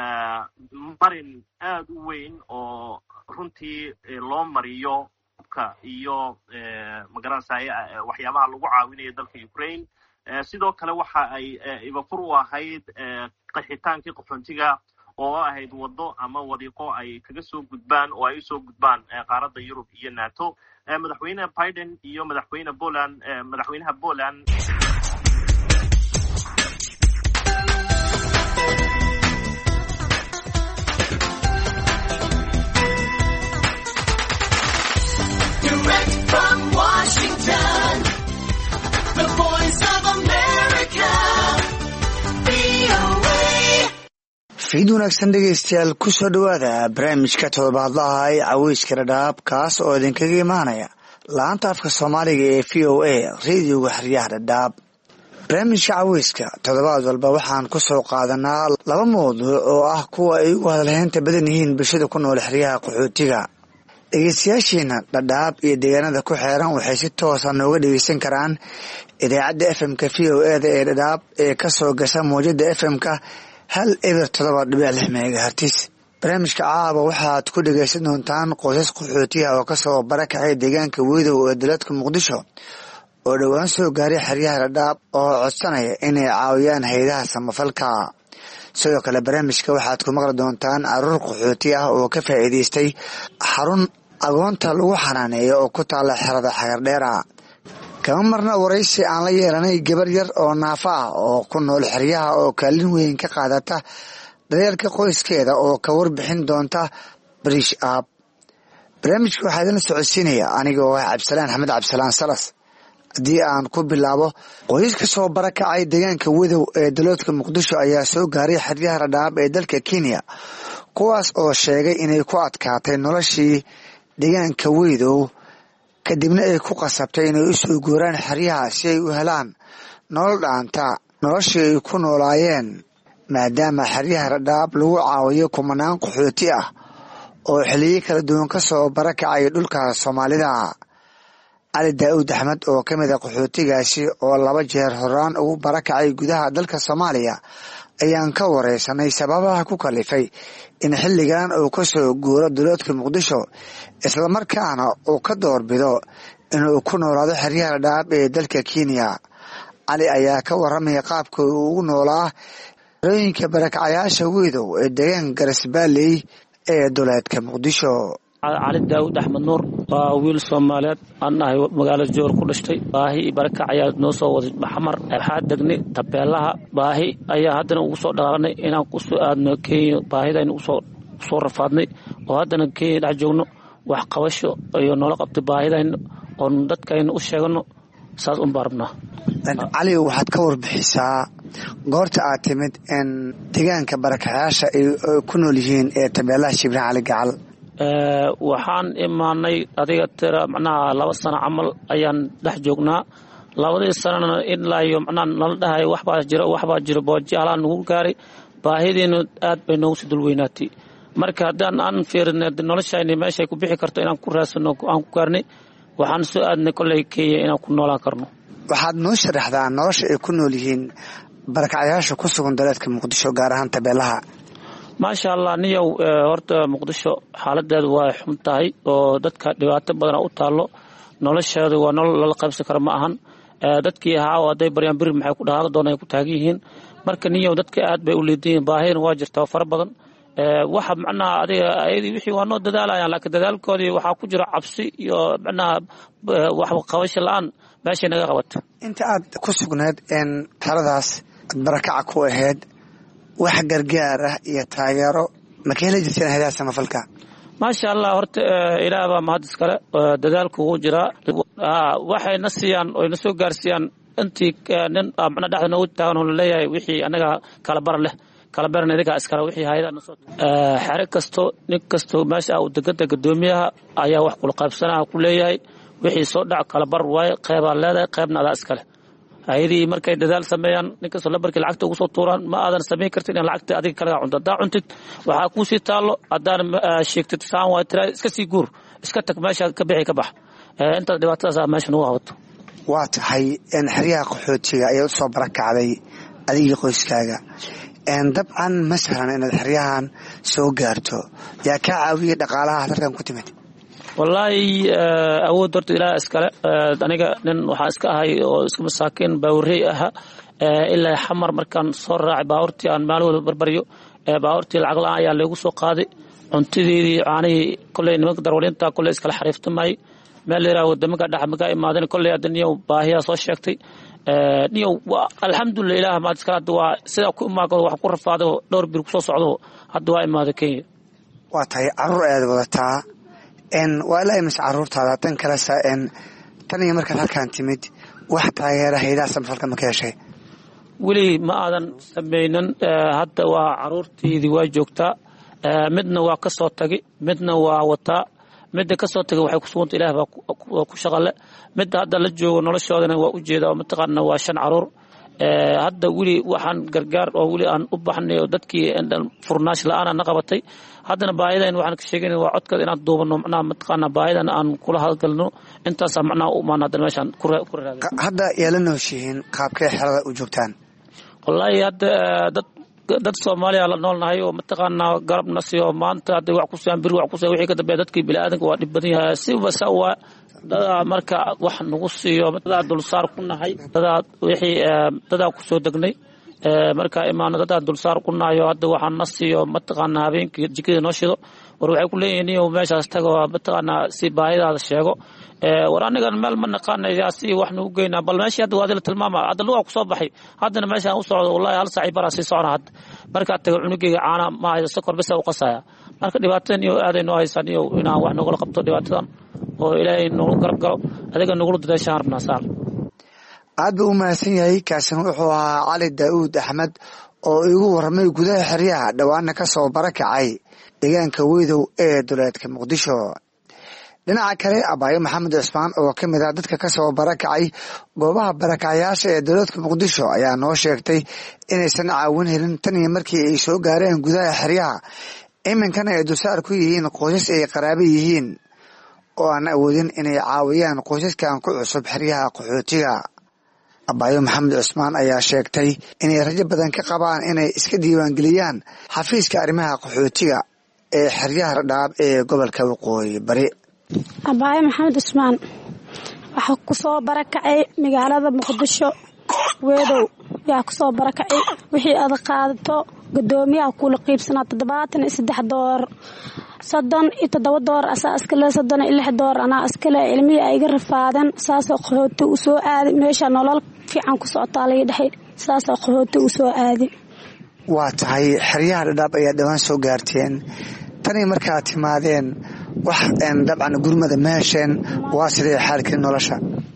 Speaker 10: marin aad u weyn oo runtii loo mariyo hubka iyo magaranayay waxyaabaha lagu caawinayo dalka Ukraine sidoo kale waxa ay ibafur u ahayd qaxitaankii qaxoontiga oo ahayd waddo ama wadiiqo ay kaga soo gudbaan oo ay usoo gudbaan qaaradda Yurub iyo NATO. Madaxweyne Biden iyo madaxweynaha Poland
Speaker 12: Direct from Washington, the voice of America, VOA.
Speaker 13: fiid wanaagsan dhegaystayaal ku soo dhowaada barnaamijka toddobaadlaha ee caweyska dhadhaab kaas oo idinkaga imaanaya laanta afka soomaaliga ee VOA radioga xeryaha dhadhaab. barnaamijka caweyska toddobaad walba waxaan ku soo qaadanaa laba mawduuc oo ah kuwa ay ugu hadalhaynta badan yihiin bulshada ku nool xeryaha qaxootiga. dhegeystayaashiina dhadhaab iyo deegaanada ku xeeran waxay si toosa nooga dhegeysan karaan idaacadda FM-ka VOA-da ee dhadhaab ee kasoo gasha mawjada FM-ka 107.6 megahertz. barnaamijka caaba waxaad ku dhegeysan doontaan qoysas qaxootiga oo kasoo barakacay deegaanka Weedow ee dalka Muqdisho oo dhowaan soo gaaray xeryaha dhadhaab oo codsanaya inay caawiyaan hay'adaha samafalka. sidoo kale barnaamijka waxaad ku maqli doontaan caruur qaxooti ah oo ka faa'iideystay xarun agoonta lagu xanaaneeyo oo ku taala xerada Xagardheera. kama marna waraysi aan la yeelanay gabar yar oo naafa ah oo ku nool xeryaha oo kaalin weyn ka qaadata daryeelka qoyskeeda oo ka warbixin doonta Barish Aab. barnaamijka waxaa idin socodsiinaya aniga oo Cabdisalaan Axmed Cabdisalaan Salas. haddii aan ku bilaabo qoys ka soo barakacay deegaanka Weedow ee dalka Muqdisho ayaa soo gaaray xeryaha dhadhaab ee dalka Kenya, kuwaas oo sheegay inay ku adkaatay noloshii deegaanka Weedow kadibna ay ku qasabtay inay u soo guuraan xeryaha si ay u helaan nolol dhaanta noloshii ay ku noolaayeen, maadaama xeryaha dhadhaab lagu caawiyo kumanaan qaxooti ah oo xilliyo kala duwan ka soo barakacay dhulka Soomaalida. Cali Daawud Axmed oo ka mid ah qaxootigaasi oo 2 jeer horaan ugu barakacay gudaha dalka Soomaaliya ayaan ka wareysanay sababaha ku kalifay in xilligan uu ka soo guuro dalka Muqdisho isla markaana uu ka doorbido inuu ku noolaado xeryaha dhadhaab ee dalka Kenya. Cali ayaa ka waramaya qaabka uu ugu noolaa rooyinka barakacayaasha Weedow ee deegaan Garisbaalley ee dalka Muqdisho.
Speaker 14: Cali Daawud Axmed Nuur waa wiil Soomaaliyeed aan ahay magaalada Joor ku dhashtay. baahi barakac ayaa noo soo waday Maxamar waxaa degnay tabeelaha baahi ayaa haddana ugu soo dhaqaanay inaan ku soo aadno Kenya. baahidayna soo rafaadnay oo haddana Kenya dhex joogno wax qabasho iyo nolol qabta baahidayna oo dadkayna u sheegano saas u baarnaa.
Speaker 13: Cali waxaad ka warbixisaa goorta aad timid in deegaanka barakacayaasha ay ku nool yihiin ee tabeelaha Shibraan Cali Gacal.
Speaker 14: waxaan imaanay adiga tira macnaha 2 sano camal ayaan dhex joognaa. 2 sanana ilaa iyo macnaha nala dhahay waxbaa jiro boojaalaan nagu gaaray baahidiina aad bay noogu soo dulweynaatay. marka haddaan aan fiirinay noloshayna meeshay ku bixi karto inaan ku raasano aan ku gaarnay waxaan soo aadnay kolley Kenya inaan ku noolaan karno.
Speaker 13: waxaad noo sharaxdaa nolosha ay ku nool yihiin barakacayaasha ku sugan dalka Muqdisho gaar ahaan tabeelaha.
Speaker 14: maasha Allah niyow horta Muqdisho xaaladeedu waa xun tahay oo dadka dhibaato badan u taalo. nolosheedu waa nolol la qaybsan karo ma ahan. dadkii ahaa haday baryaan bir maxay ku dhaaqo doonay ku taagan yihiin. marka niyow dadka aad bay u leedeen baahina waa jirtaa far badan. waxa macnaha adiga wixii waa noo dadaalayaan laakiin dadaalkoodii waxaa ku jira cabsi iyo macnaha wax qabasho la'aan meesha naga qabato.
Speaker 13: inta aad ku sugnayd in taladaas barakac ku ahayd wax gargaar ah iyo taageero ma ka heli jirteen hay'adaha samafalka?
Speaker 14: maasha Allah horta Ilaahay baa mahad iskale dadaalku uu jira. waxay nasiyaan oo na soo gaarsiiyaan intii nin macna dhaxdana u taagan oo leeyahay wixii anaga kala bar leh kala barna idiga iskala wixii hay'adaha soo xare kasto nin kasto meesha uu degada gadoomiyaha ayaa wax kula qaybsanaa ku leeyahay wixii soo dhac kala bar way qayb leedahay qaybna ada iskale. hay'adii markay dadaal sameeyaan ninka soo labarkii lacagta ugu soo tuuraan ma aadan sameyn kartin in lacagta adiga kala cunto daa cuntid waxa ku sii taalo hadaan sheegtid saan waa tira iska sii guur iska tag meesha ka bixi ka bax inta dhibaatadaas meesha noo hawato.
Speaker 13: waa tahay in xeryaha qaxootiga ay soo barakacday adiga qoyskaaga dabcan masalan inaad xeryahan soo gaarto yaa ka caawiyay dhaqaalaha halkan ku timid?
Speaker 14: wallahi awood horta ilaa iskale aniga nin waxa iska ahay oo iska masaakiin baawrey ah ilaa Xamar markaan soo raacay baawrtii aan maalin walba barbariyo baabuurtii lacag la-aan ayaa lagu soo qaaday cuntadeedii caanihii kolley nimanka darwalinta kolley iskala xariiftamay meel layidhaha wadamaga dhex maga imaadeen kolley hadda niyow baahiyaa soo sheegtay niyow alxamdulilah ilaah maad iskala hadda waa sidaa ku imaagado wax ku rafaado dhowr bir kusoo socdo hadda waa imaaday Kenya
Speaker 13: waa tahay caruur aad wadataa waa ilaa imis caruurtaada tan kalesa tan iyo markaad halkaan timid wax taageera haydaha samafalka ma ka heshay
Speaker 14: weli ma aadan samaynan hadda waa caruurteedii waa joogtaa midna waa ka soo tagay midna waa wataa midda ka soo tagay waxay ku suganta ilaah baa ku shaqale midda hadda la joogo noloshoodana waa u jeedaa oo mataqaana waa 5 caruur hadda weli waxaan gargaar oo weli aan u baxnay oo dadkii furnaash la'aan na qabatay haddana baahidan waxaan ka sheegaynaa waa codka inaan duubano macnaha mataqaana baahidan aan kula hadalno intaas macnaha u imaan hadda meeshan ku raadin
Speaker 13: hadda yeelana heshiin qaabkee xerada u joogtaan
Speaker 14: wallahi hadda dad Soomaaliya la noolnahay oo mataqaana garab nasiyo maanta hadda wax ku saan bir wax ku soo wixii ka dambeeyay dadkii bilaadanka waa dhib badan yahay si wasa waa dada marka wax nagu siiyo dada dulsaar ku nahay dada wixii dada ku soo degnay marka imaano dada dulsaar ku nahayo hadda waxaan nasiyo mataqaana habeenkii jikada noo shido war waxay ku leeyihiin inuu meeshaas tago mataqaana si baahidaada sheego war anigan meel ma naqaanaya si wax nagu geynaa bal meeshii hadda waadila tilmaama hadda luga ku soo baxay haddana meeshaan u socdo wallahi hal saac bara si socona hadda marka tago cunugeyga caana ma haysto sokor bis u qasaya marka dhibaatooyin iyo aaday noo haysan iyo inaan wax nagu qabto dhibaatadan oo ilaahay nagu garab galo adiga nagu dadaashaan rabnaa saar
Speaker 13: aad buu u mahadsan yahay kaasina wuxuu ahaa Cali Daawud Axmed oo igu warramay gudaha xeryaha dhawaana ka soo barakacay deegaanka Weydow ee duleedka Muqdisho dhinaca kale Abaayo Maxamed Cismaan oo ka mid ah dadka ka soo barakacay goobaha barakacayaasha ee duleedka Muqdisho ayaa noo sheegtay inaysan caawin helin tan iyo markii ay soo gaareen gudaha xeryaha iminkana ay dulsaar ku yihiin qoysas ay qaraabo yihiin oo aan awoodin inay caawiyaan qoysaskan ku cusub xeryaha qaxootiga Abaayo Maxamed Cismaan ayaa sheegtay inay rajo badan ka qabaan inay iska diiwaangeliyaan xafiiska arrimaha qaxootiga ee xeryaha Dhadhaab ee gobolka Waqooyi Bari
Speaker 15: Abaayo Maxamed Cismaan waxa ku soo barakacay magaalada Muqdisho Weydow yaa ku soo barakacay wixii aad qaadato gudoomiyaha kula qiibsanaa $73 $37 askale $36 ana askale ilmihi ay iga rafaadan saasoo qaxooti u soo aaday meesha nolol fiican ku socotaa la dhaxay saasoo qaxooti u soo aaday
Speaker 13: waa tahay xeryaha Dhadhaab ayaa dhawaan soo gaarteen tani markaa timaadeen wax dabcan gurmada meesheen waa sidee xaalkii nolosha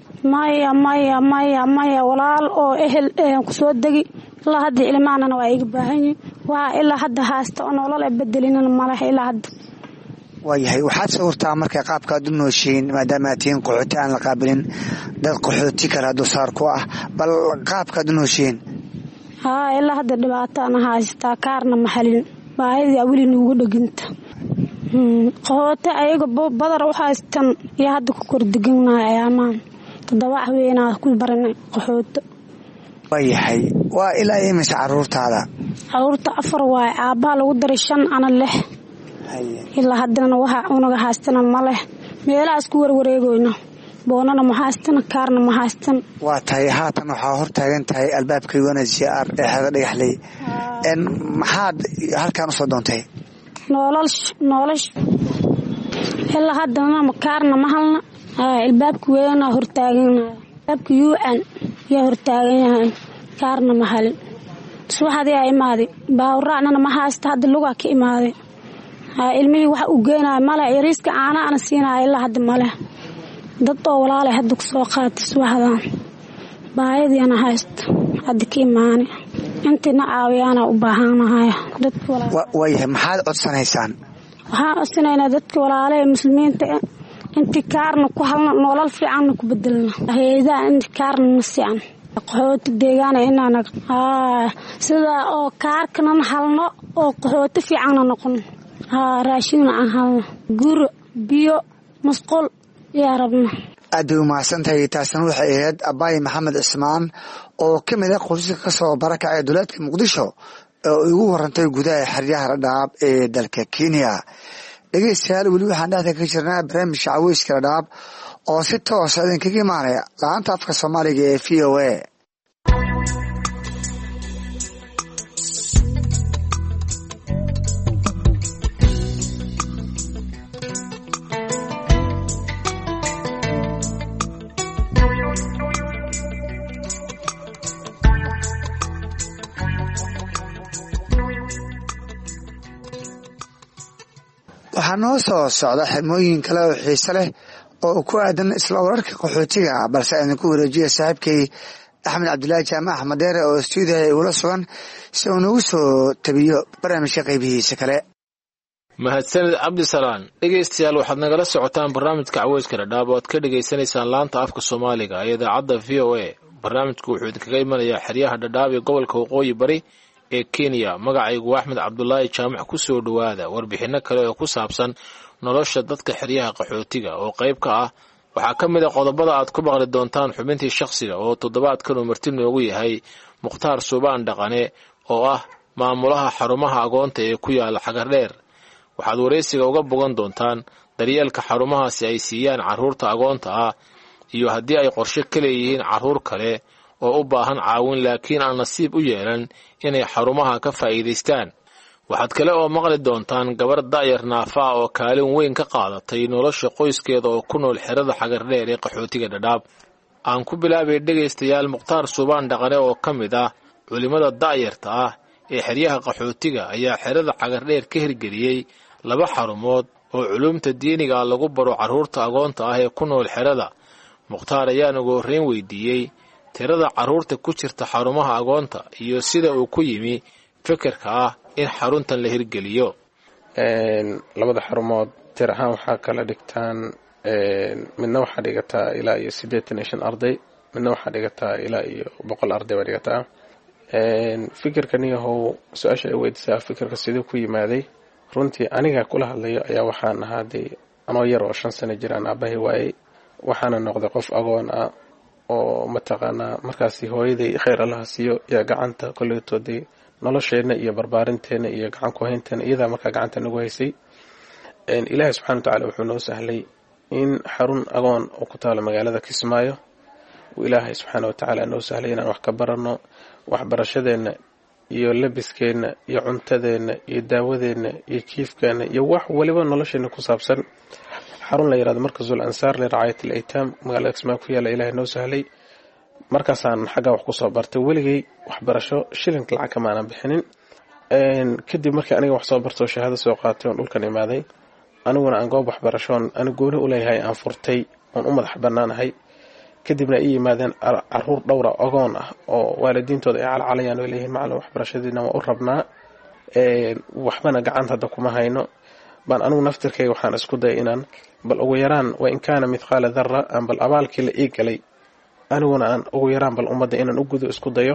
Speaker 15: maya walaal oo ehel ku soo degi ilaa hadda ilmaanana waa iga baahan yihiin waa ilaa hadda haasta oo nolol ay bedelinana malaha ilaa hadda
Speaker 13: waayahay waxaad sawirtaa marka qaabkaad u nooshiin maadaama aad tihiin qaxooti aan la qaabilin dad qaxooti kala dulsaar ku ah bal qaabkaad u nooshiin
Speaker 15: ilaa hadda dhibaatana haystaa kaarna maxalin baahidii weli nuugu dheginta qaxooti ayaga badar u haystan iyo hadda ku kordeganahay amaan 7 haweenaa ku baranay qaxooti
Speaker 13: waayahay waa ilaa imis caruurtaada
Speaker 15: caruurta 4 waay aabbaha lagu daray 5 ana 6 ilaa haddana waxa unaga haystana ma leh meelahaas ku warwareegoyna boonana ma haystana kaarna ma haystan
Speaker 13: waa tahay haatan waxaa hor taagan tahay albaabka UNHCR ee xerada Dhagaxley maxaad halkaan u soo doontay nolosh
Speaker 15: ilaa haddana ma kaarna ma halna albaabka weena hor taagan albaabka UN yaa hor taagan yahay kaarna ma halin subaxdii ay imaaday baawraacna ma haysta hadda lugaa ka imaaday ilmihii waxa uu geenay mala yariiska caana ana siinay ilaa hadda mala dad oo walaal hadda ku soo qaatay subaxdan baayadii ana haysta hadda ka imaanay intina caawiyana u baahanahay dadka walaal
Speaker 13: waayahay maxaad codsanaysaan
Speaker 15: waxaan codsanaynaa dadka walaalaha muslimiinta intii kaarna ku halna nolol fiican ku bedelna hay'adaha intii kaarna nasiyan qaxooti deegaana inaana sida oo kaarkana halno oo qaxooti fiican noqon raashin aan halno guro biyo masqul yaa rabna
Speaker 13: aad u mahadsantahay taasna waxay ahayd Abaayo Maxamed Cismaan oo ka mid ah qoyska ka soo barakacay duleedka Muqdisho oo ugu warantay gudaha xeryaha Dhadhaab ee dalka Kenya dhageystayaal weli waxaan dhahda ka jirnaa barnaamijka Caweyska Dhadhaab oo si toos ah idinkaga imaanaya laanta afka Soomaaliga ee VOA waxaa noo soo socda xirmooyin kale oo xiise leh oo ku aadan isla wararka qaxootiga balse idinku wareejiya saaxiibkay axmed cabdulaahi jaamac axmed deere oo stuudiyaha igula sugan si uu nagu soo tabiyo barnaamijka qaybihiisa kale.
Speaker 16: mahadsanid cabdisalaan. dhegaystayaal waxaad nagala socotaan barnaamijka caweyska dhadhaab oo aad ka dhegaysanaysaan laanta afka soomaaliga ee idaacadda v o a. barnaamijku wuxuu idinkaga imanayaa xeryaha dhadhaab ee gobolka waqooyi bari ee kenya. magacaygu axmed cabdulaahi jaamac. ku soo dhowaada warbixinno kale oo ku saabsan nolosha dadka xeryaha qaxootiga oo qayb ka ah. waxaa ka mid a qodobada aad ku maqli doontaan xubintii shakhsiga oo toddobaadkan uu marti noogu yahay mukhtaar suubaan dhaqane oo ah maamulaha xarumaha agoonta ee ku yaala xagardheer. waxaad waraysiga uga bogan doontaan daryeelka xarumahaasi ay siiyaan carruurta agoonta ah iyo haddii ay qorshe ka leeyihiin carruur kale oo u baahan caawin laakiin aan nasiib u yeelan inay xarumaha ka faa'iidaystaan. waxaad kale oo maqli doontaan gabar da'yar naafa ah oo kaalin weyn ka qaadatay nolosha qoyskeeda oo ku nool xerada xagardheer ee qaxootiga dhadhaab. aan ku bilaabay dhegaystayaal mukhtaar suubaan dhaqane oo ka mid ah culimmada da'yarta ah ee xeryaha qaxootiga ayaa xerada xagardheer ka hirgeliyey 2 xarumood oo culuumta diiniga lagu baro carruurta agoonta ah ee ku nool xerada. mukhtaar ayaan ugu horreyn weydiiyey tirada carruurta ku jirta xarumaha agoonta iyo sida uu ku yimi fikirka ah in xaruntan la hirgeliyo.
Speaker 17: 2 xarumood tir ahaan waxaa kala dhigtaan midna waxaa dhigataa ilaa iyo 85 arday, midna waxaa dhigataa ilaa iyo 100 arday baa dhigataa. fikirkaniyahow su-aasha ay weydiisaa fikirka siduu ku yimaaday. runtii aniga kula hadlayo ayaa waxaan ahaa dee anoo yar oo 5 sano jiraan aabahay waayey, waxaana noqday qof agoon ah oo mataqaanaa markaasi hooyaday khayr allaha siiyo yaa gacanta kolleetoodii nolosheenna iyo barbaarinteena iyo gacan ku haynteena iyadaa markaa gacanta nagu haysay. ilaahay subxana watacaala wuxuu noo sahlay in xarun agoon oo ku taalo magaalada Kismaayo uu ilaahay subxaana watacaala noo sahlay inaan wax ka baranno. waxbarashadeenna iyo labiskeenna iyo cuntadeenna iyo daawadeenna iyo kiifkeenna iyo wax waliba nolosheenna ku saabsan xarun la yiraahdo markazul ansaar liracayat al-aytaam magaalada Kismaayo ku yaala ilaahay noo sahlay. markaasaan xagga wax ku soo bartay. weligay waxbarasho shilinka lacag kama aanan bixinin. kadib markii aniga wax soo barto shahaado soo qaatay oon dhulkan imaaday, aniguna aan goob waxbarashoon aniga gooni u leeyahay aan furtay oon u madax bannaanahay. kadibna ay yimaadeen carruur dhowra agoon ah oo waalidiintooda ay calcalayaan oo leeyihiin macallin waxbarashadiina waa u rabnaa, waxbana gacanta hadda kuma hayno. baan anigu naftirkayga waxaan isku dayay inaan bal ugu yaraan wa in kaana mithqaala dharra aan bal abaalkii la ii galay aniguna aan ugu yaraan bal ummadda inaan u gudo isku dayo.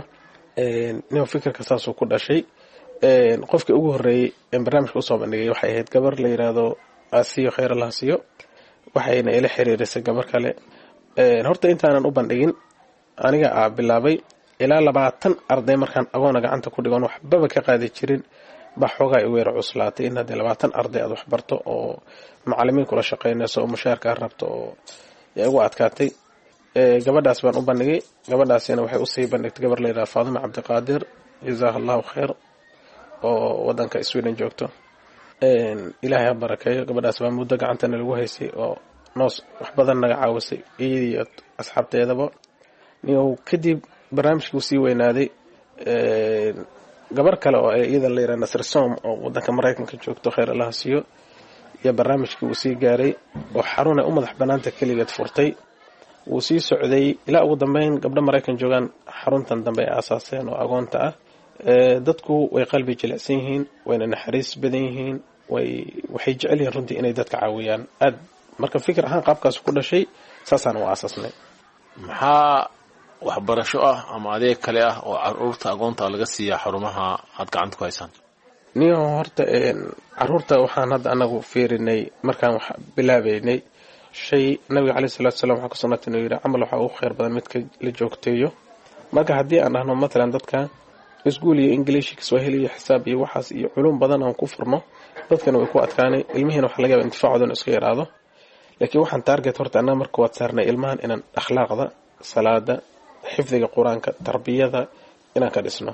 Speaker 17: nin fikirka saasuu ku dhashay. qofkii ugu horreeyey in barnaamijka usoo bandhigay waxay ahayd gabar la yidhaahdo asiyo khayr allaha siiyo. waxayna ila xiriirisay gabar kale. horta intaanan u bandhigin aniga bilaabay ilaa 20 arday markaan agoona gacanta ku dhigoon waxbaba ka qaadi jirin baa xoogaa i weera cuslaatay in haddii 20 arday aad wax barto oo macallimiin kula shaqaynayso oo mushaarka rabto oo yaa igu adkaatay. gabadhaas baan u bandhigay. gabadhaasina waxay usii bandhigtay gabar la yidhaha Faadima Cabdiqaadir jazaaha allahu khayr oo wadanka Sweden joogto. ilaahay ha barakeeyo. gabadhaas baa muddo gacantana lagu haysay oo noos wax badan naga caawisay iyo asxaabteedaba. niyow kadib barnaamijkuu sii weynaaday. gabar kale oo iyada la yiraahdo Nasr Soom oo wadanka Mareykanka joogto khayr allaha siiyo iyo barnaamijkii uu sii gaaray oo xaruna u madax banaanta kaligeed furtay. wuu sii socday ilaa ugu dambeyn gabdho Mareykan joogaan xaruntan dambe ay asaaseen oo agoonta ah. dadku way qalbi jilicsan yihiin, wayna naxariis badan yihiin, waxay jecel yihiin runtii inay dadka caawiyaan aad. marka fikir ahaan qaabkaas ku dhashay saasaan u aasasnay.
Speaker 16: maxaa waxbarasho ah ama adeeg kale ah oo carruurta agoonta laga siiya xarumaha aad gacanta ku haysaan?
Speaker 17: niyo horta carruurta waxaan hadda anagu fiirinay markaan wax bilaabaynay shay nabiga calayhi salaatu wasalaam waxaa ku sugnatay inuu yidhi camal waxaa ugu khayr badan midka la joogteeyo. marka haddii aan dhahno matalan dadka iskuul iyo English Kiswahili iyo xisaab iyo waxaas iyo culum badan aan ku furno dadkana way ku adkaanay, ilmihiina waxa laga yaabaa intifaacoodana iska yaraado. laakiin waxaan target horta annaga marka waad saarnay ilmahan inaan akhlaaqda, salaada, xifdiga quraanka, tarbiyada inaan ka dhisno.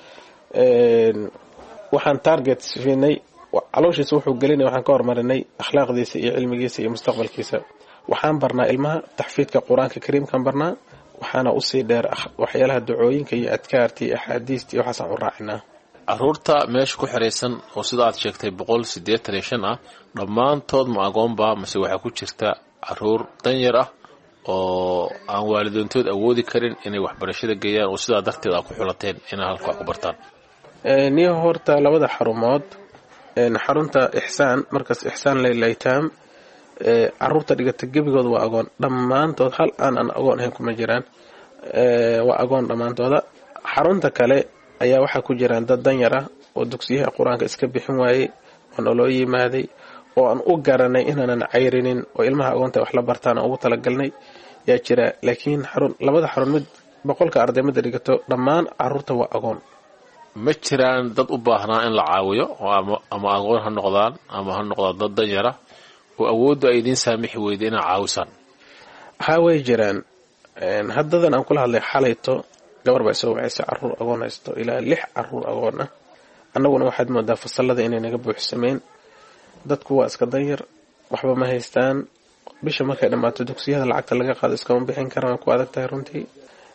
Speaker 17: waxaan target siinay calooshiisa wuxuu gelinay waxaan ka hormarinay akhlaaqdiisa iyo cilmigiisa iyo mustaqbalkiisa. waxaan barnaa ilmaha taxfiidka quraanka kariimkan barnaa, waxaana u sii dheer waxyaalaha ducooyinka iyo adkaartii iyo axaadiistii waxaasaan u raacinaa.
Speaker 16: caruurta meesha ku xiraysan oo sida aad sheegtay 185 ah dhammaantood ma agoonba mase waxaa ku jirta caruur danyar ah oo aan waalidoontood awoodi karin inay waxbarashada geeyaan oo sidaa darteed ku xulateen inay halka wax ku bartaan
Speaker 17: niyo horta labada xarumood xarunta Ihsaan markaas Ihsaan Laylatam caruurta dhigata gebigooda waa agoon dhammaantood hal aan agoon ahayn kuma jiraan waa agoon dhammaantooda xarunta kale ayaa waxa ku jiraan dad danyar ah oo dugsiyaha quraanka iska bixin waayay oo loo yimaaday oo aan u garanay inaanan cayrinin oo ilmaha agoonta wax la bartaan ugu talagalnay yaa jira laakiin labada xarun mid 100 ardayda dhigato dhammaan caruurta waa agoon
Speaker 16: ma jiraan dad u baahnaa in la caawiyo ama agoon ha noqdaan ama ha noqdaan dad danyar ah oo awoodda ay idin saamixi weyday inay caawisaan
Speaker 17: way jiraan haddadan aan kula hadlay xalayto gabar baa soo wacaysa caruur agoon haysto ilaa 6 caruur agoon ah annaguna waxaad moodaa fasalada inay naga buuxsameen dadku waa iska danyar waxba ma haystaan bisha markay dhamaato dugsiyada lacagta laga qaado iskama bixin karaan ku adag tahay runtii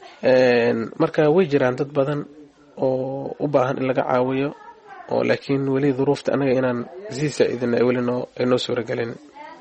Speaker 17: marka way jiraan dad badan oo u baahan in laga caawiyo oo laakiin weli duruufta anaga inaan sii saacidina ay noo suuragelin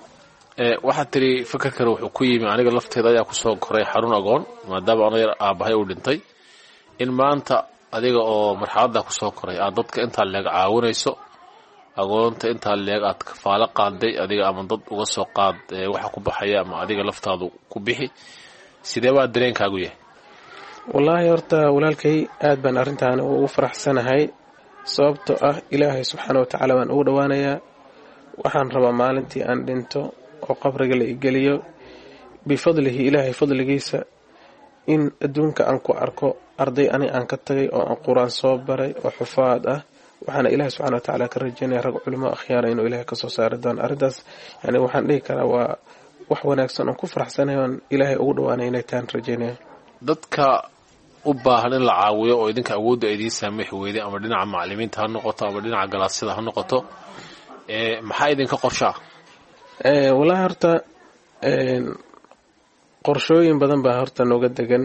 Speaker 16: waxaad tiri fakarkana wuxuu ku yimi aniga lafteeda ayaa kusoo koray xarun agoon maadaama anayar aabahay uu dhintay in maanta adiga oo marxaladda kusoo koray aad dadka intaa leeg caawinayso agoonta intaa leeg aad kafaalo qaaday adiga ama dad uga soo qaad waxa ku baxaya ama adiga laftaadu ku bixi sidee baa dareenkaagu yahay
Speaker 17: wallaahi horta walaalkay aad baan arrintan ugu faraxsanahay sababtoo ah ilaahay subxaanahu wa tacaala baan ugu dhowaanayaa waxaan rabaa maalintii aan dhinto oo qabriga la igeliyo bifadlihi ilaahay fadligiisa in adduunka aan ku arko arday ani aan ka tagay oo aan quraan soo baray oo xufaad ah waxaana ilaahay subxaanahu wa tacaala ka rajaynaya rag culimo akhyaara inuu ilaahay kasoo saari doono arrintaas yani waxaan dhihi karaa waa wax wanaagsan oon ku faraxsanahay oon ilaahay ugu dhowaanay inay taan rajaynaya
Speaker 16: dadka u baahan in la caawiyo oo idinka awoodda idiin saamixi weyday ama dhinaca macallimiinta ha noqoto ama dhinaca galaasyada ha noqoto maxaa idinka qorshaa
Speaker 17: wallaahi horta qorshooyin badan baa horta nooga degan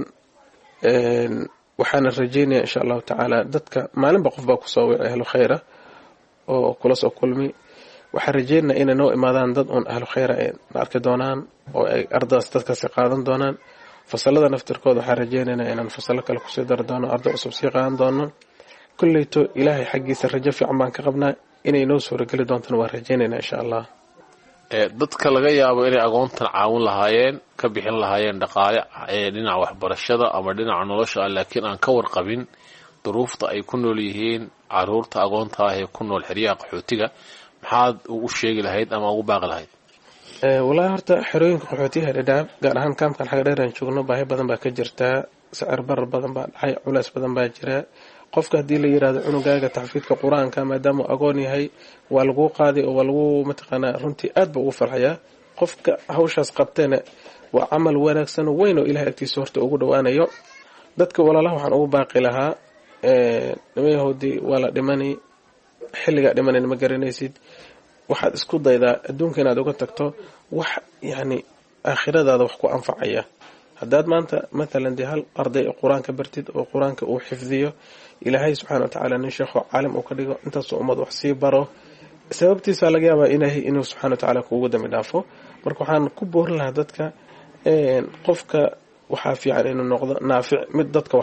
Speaker 17: waxaana rajaynaya insha allahu tacaala dadka maalinba qof baa kusoo wicay ahlu khayra oo kula soo kulmi waxaan rajaynaya inay noo imaadaan dad uun ahlu khayra ay arki doonaan oo ay ardadaas dadkaasi qaadan doonaan fasalada naftirkooda waxaan rajaynaynaa inaan fasalo kale kusii dari doono arday cusub sii qaadan doono kulleyto ilaahay xaggiisa rajo fiican baan ka qabnaa inay noo suurageli doontana waan rajaynaynaa insha allah
Speaker 16: dadka laga yaabo inay agoontan caawin lahaayeen ka bixin lahaayeen dhaqaale dhinaca waxbarashada ama dhinaca nolosha laakiin aan ka warqabin duruufta ay ku nool yihiin caruurta agoonta ah ee ku nool xeryaha qaxootiga maxaad u sheegi lahayd ama ugu baaqi lahayd
Speaker 17: wallaahi horta xerooyinka qaxootiyaha dhadhaab gaar ahaan kaamkan xaga dheer aan joogno baahi badan baa ka jirtaa sicir barar badan baa dhacay culays badan baa jira qofka haddii la yiraahdo cunugaaga taxfiidka qur-aanka maadaama agoon yahay waa laguu qaaday oo waa lagu mataqaanaa runtii aad baa ugu farxayaa qofka hawshaas qabteena waa camal wanaagsan oo weyn oo ilahay agtiisa horta ugu dhowaanayo dadka walaalaha waxaan ugu baaqi lahaa nimayahoodii waa la dhimani xilligaa dhimanayna ma garanaysid waxaad isku daydaa adduunka inaad uga tagto wax yacni aakhiradaada wax ku anfacaya haddaad maanta matalan dee hal arday qur-aanka bartid oo qur-aanka uu xifdiyo ilaahay subxaana wa tacaala nin sheekho caalim uu ka dhigo intaasoo ummad wax sii baro sababtiisa laga yaabaa inuu subxana wa tacaala kuugu dambi dhaafo marka waxaan ku boorin lahaa dadka qofka waxaa fiican inuu noqdo naafic mid dadka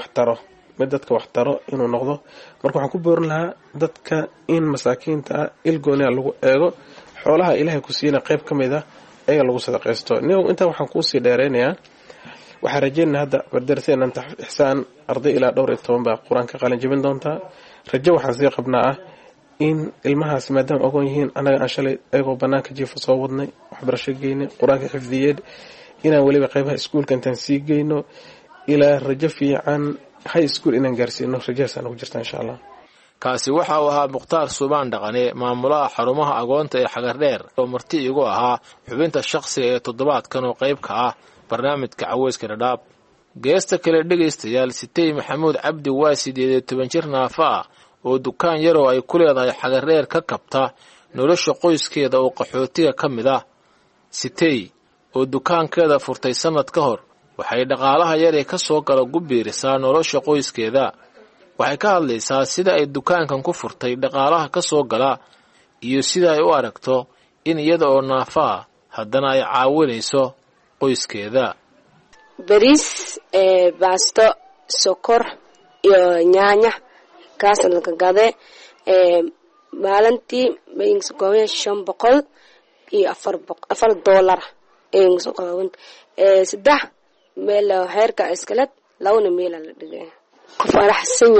Speaker 17: wax taro inuu noqdo marka waxaan ku boorin lahaa dadka in masaakiinta ah ilgooniya lagu eego xoolaha ilaahay ku siina qayb ka mid ah ayaga lagu sadaqaysto intaa waxaan kuusii dheeraynayaa waxaan rajaynaa hadda bardarteenan Ihsaan arday ilaa dhowr iyo 10 baa qur-aanka qalin jebin doontaa rajo waxaan sii qabnaa ah in ilmahaas maadaama ogoon yihiin anaga aan shalay ayagoo banaanka jiifa soo wadnay waxbarasho geynay qur-aanka xifdiyeed inaan weliba qaybaha iskuulka intaan sii geyno ilaa rajo fiican high school inaan gaarsiino rajahaasaan ugu jirta insha allah
Speaker 16: kaasi waxa uu ahaa Mukhtaar Suubaan Dhaqane maamulaha xarumaha agoonta ee Xagardheer oo marti igu ahaa xubinta shakhsiga ee toddobaadkan oo qayb ka ah barnaamijka Caweyska Dhadhaab geesta kale dhageystayaal Sitay Maxamuud Cabdi waa 18 jir naafa ah oo dukaan yar oo ay ku leedahay Xagardheer ka kabta nolosha qoyskeeda oo qaxootiga ka mid ah Sitay oo dukaankeeda furtay sanad ka hor waxay dhaqaalaha yar ee ka soo gala gubiirisaa nolosha qoyskeeda waxay ka hadlaysaa sida ay dukaankan ku furtay dhaqaalaha ka soo gala iyo sida ay u aragto in iyada oo naafa ah haddana ay caawinayso qoyskeeda.
Speaker 18: bariis baasto sokor iyo nyaanya kaas laga gaday maalintii baying sokooyin $500 iyo $4 aying sokooyin saddex meel heerka iskalad lawna meel la dhigay ku faraxsan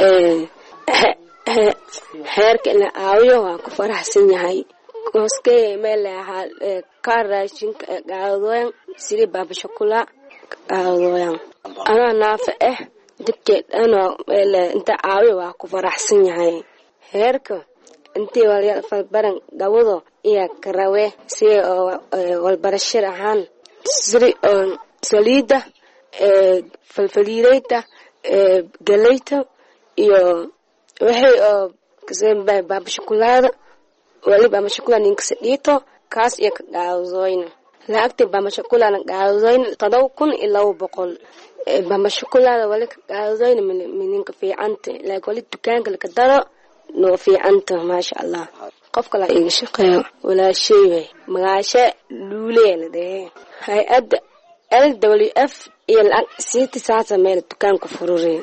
Speaker 18: heerka la aawiyo waa ku faraxsan yahay koske meel ka raashin gaadooyan sidii baaba shakula gaadooyan ana naafa dibkeed ana meel inta aawiyo waa ku faraxsan yahay heerka intii waliya baran gawado iyo karawe si walbarashada ahaan siri saliida falfaliidayta galayta iyo waxay kasembay baaba shakulaada waliba mashakula ninka sidito kaas iyo ka gaadooyna laagti baaba shakulaana gaadooyna 7,200 baaba shakulaada wali ka gaadooyna minka fiicanta laakiin wali dukaanka la ka daro no fiicanta maasha Allah qofka la iga shaqeeyo wala shay way magaasha luuleelade hay'ad LWF iyo lacag siiti saasa meel dukaanka furure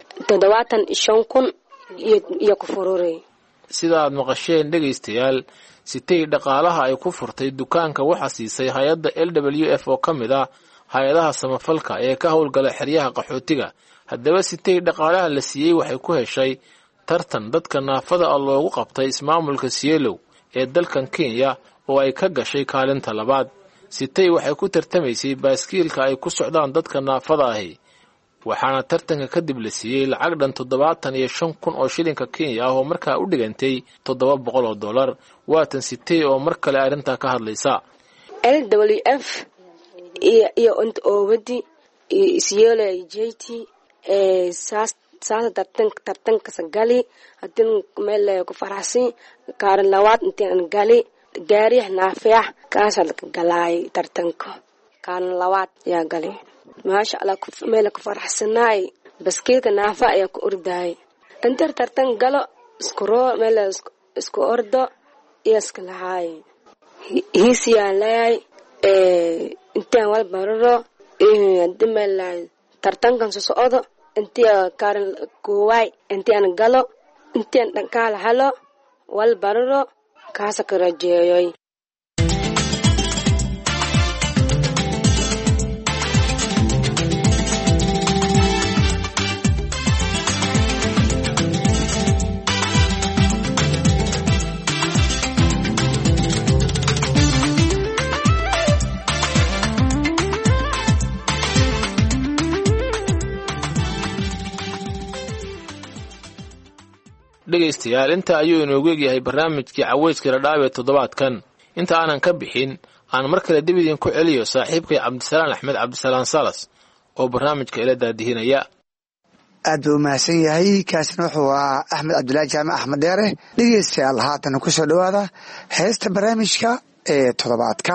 Speaker 18: 75,000 iyo ku furure.
Speaker 16: sida aad maqasheen dhegaystayaal sitay dhaqaalaha ay ku furtay dukaanka waxa siisay hay'adda LWF oo kamid ah hay'adaha samafalka ee ka howlgala xeryaha qaxootiga. haddaba sitay dhaqaalaha la siiyay waxay ku heshay tartan dadka naafada ah loogu qabtay ismaamulka Sielow ee dalkan Kenya oo ay ka gashay kaalinta labaad. sitay waxay ku tartamaysay baaskiilka ay ku socdaan dadka naafada ahi waxaana tartanka kadib la siiyay lacag dhan 75,000 oo shilinka Kenya ah oo markaa u dhigantay $700. waatan sitay oo mar kale arinta ka hadlaysa.
Speaker 18: LWF iyo wadi Sielow JT saas tartanka sagali hadin meel ku faraxsan kaarin lawaad intaan gali gaariix naafiix kaas la galay tartanka kaarin lawaad yaa gali maasha Allah meel ku faraxsanaay baskiilka naafa ayaa ku orday inta tartan galo iskuro meel isku ordo iyo iska lahaay hiisiyaan leey intaan wal bararo meel tartankan soo socdo intii kaarin kuway intaan galo intaan dhankaal halo wal bararo kaas ka rajeeyoy.
Speaker 16: dhegaystayaal inta ayuu inoogu egyahay barnaamijkii caweyska radhaab ee toddobaadkan. inta aanan ka bixin aan mar kale dib idinku celiyo saaxiibkay cabdisalaan axmed cabdisalaan salas oo barnaamijka ila daadihinaya.
Speaker 13: aad buu mahadsan yahay kaasina wuxuu ahaa axmed cabdulaahi jaamac axmed dheere. dhegeystayaal haatan ku soo dhawaada heesta barnaamijka ee toddobaadka.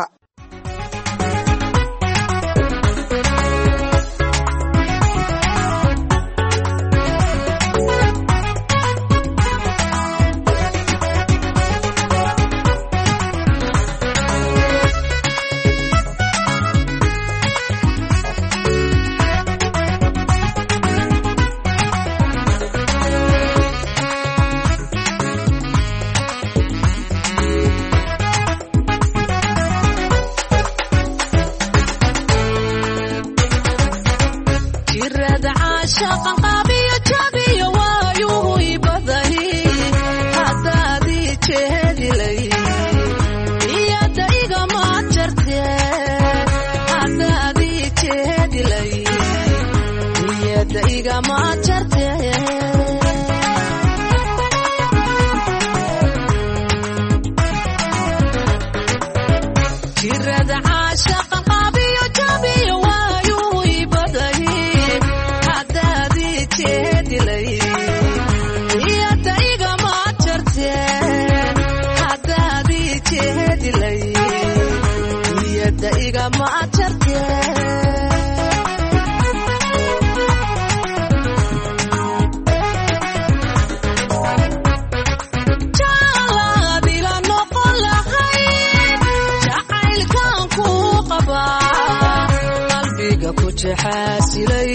Speaker 12: Yeah. jaxaasilay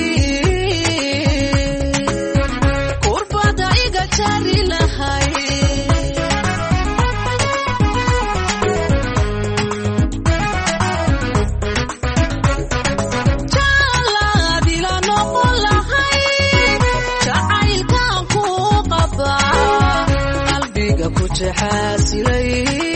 Speaker 12: kurbada iga jari lahay jalaadila noqon lahay jacaylkaan ku qabaa qalbiga ku jaxaasilay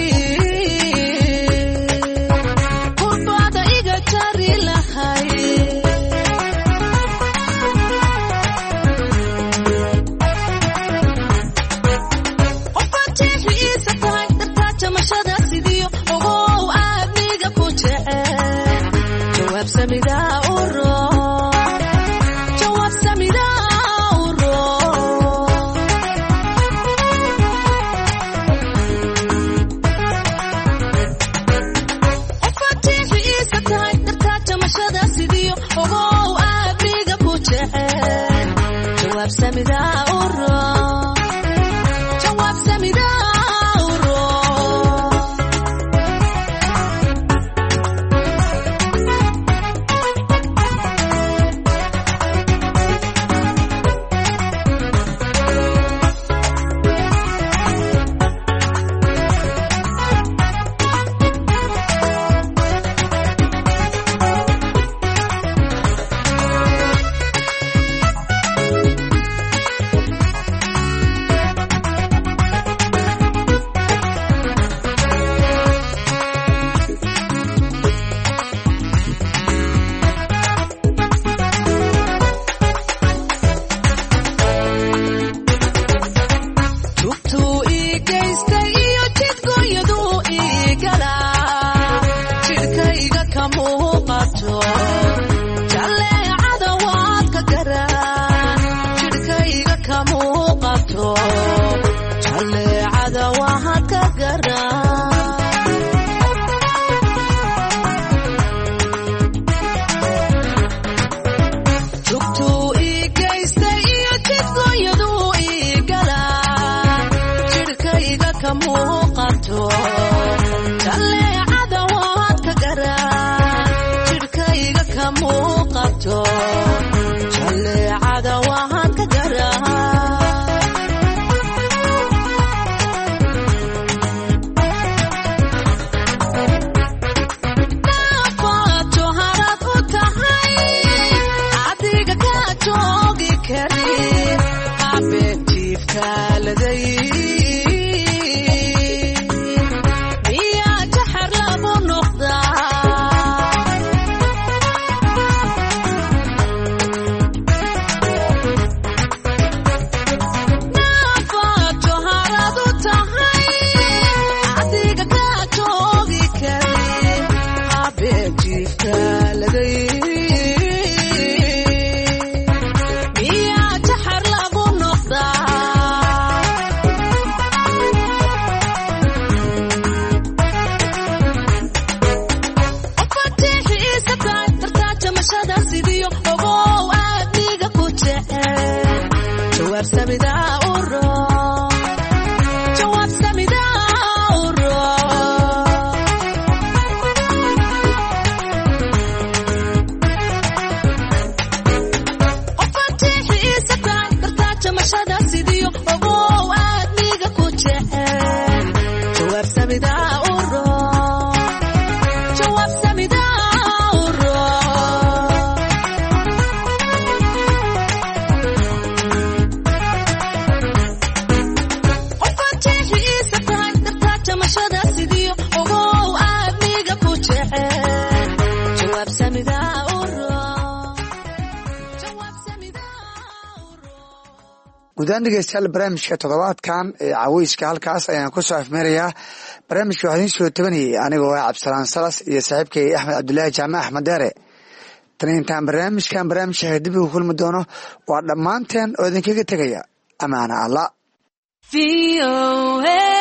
Speaker 13: guudaan dhegeystayaal barnaamijka toddobaadkan ee caweyska halkaas ayaan ku soo afmeerayaa barnaamijka waxaa idiin soo tabanayay anigoo ah cabdisalaan salas iyo saaxiibkay axmed cabdulaahi jaamac axmed deere tan intaan barnaamijka dib ugu kulmi doono waa dhammaanteen oo idinkaga tegaya amaana alla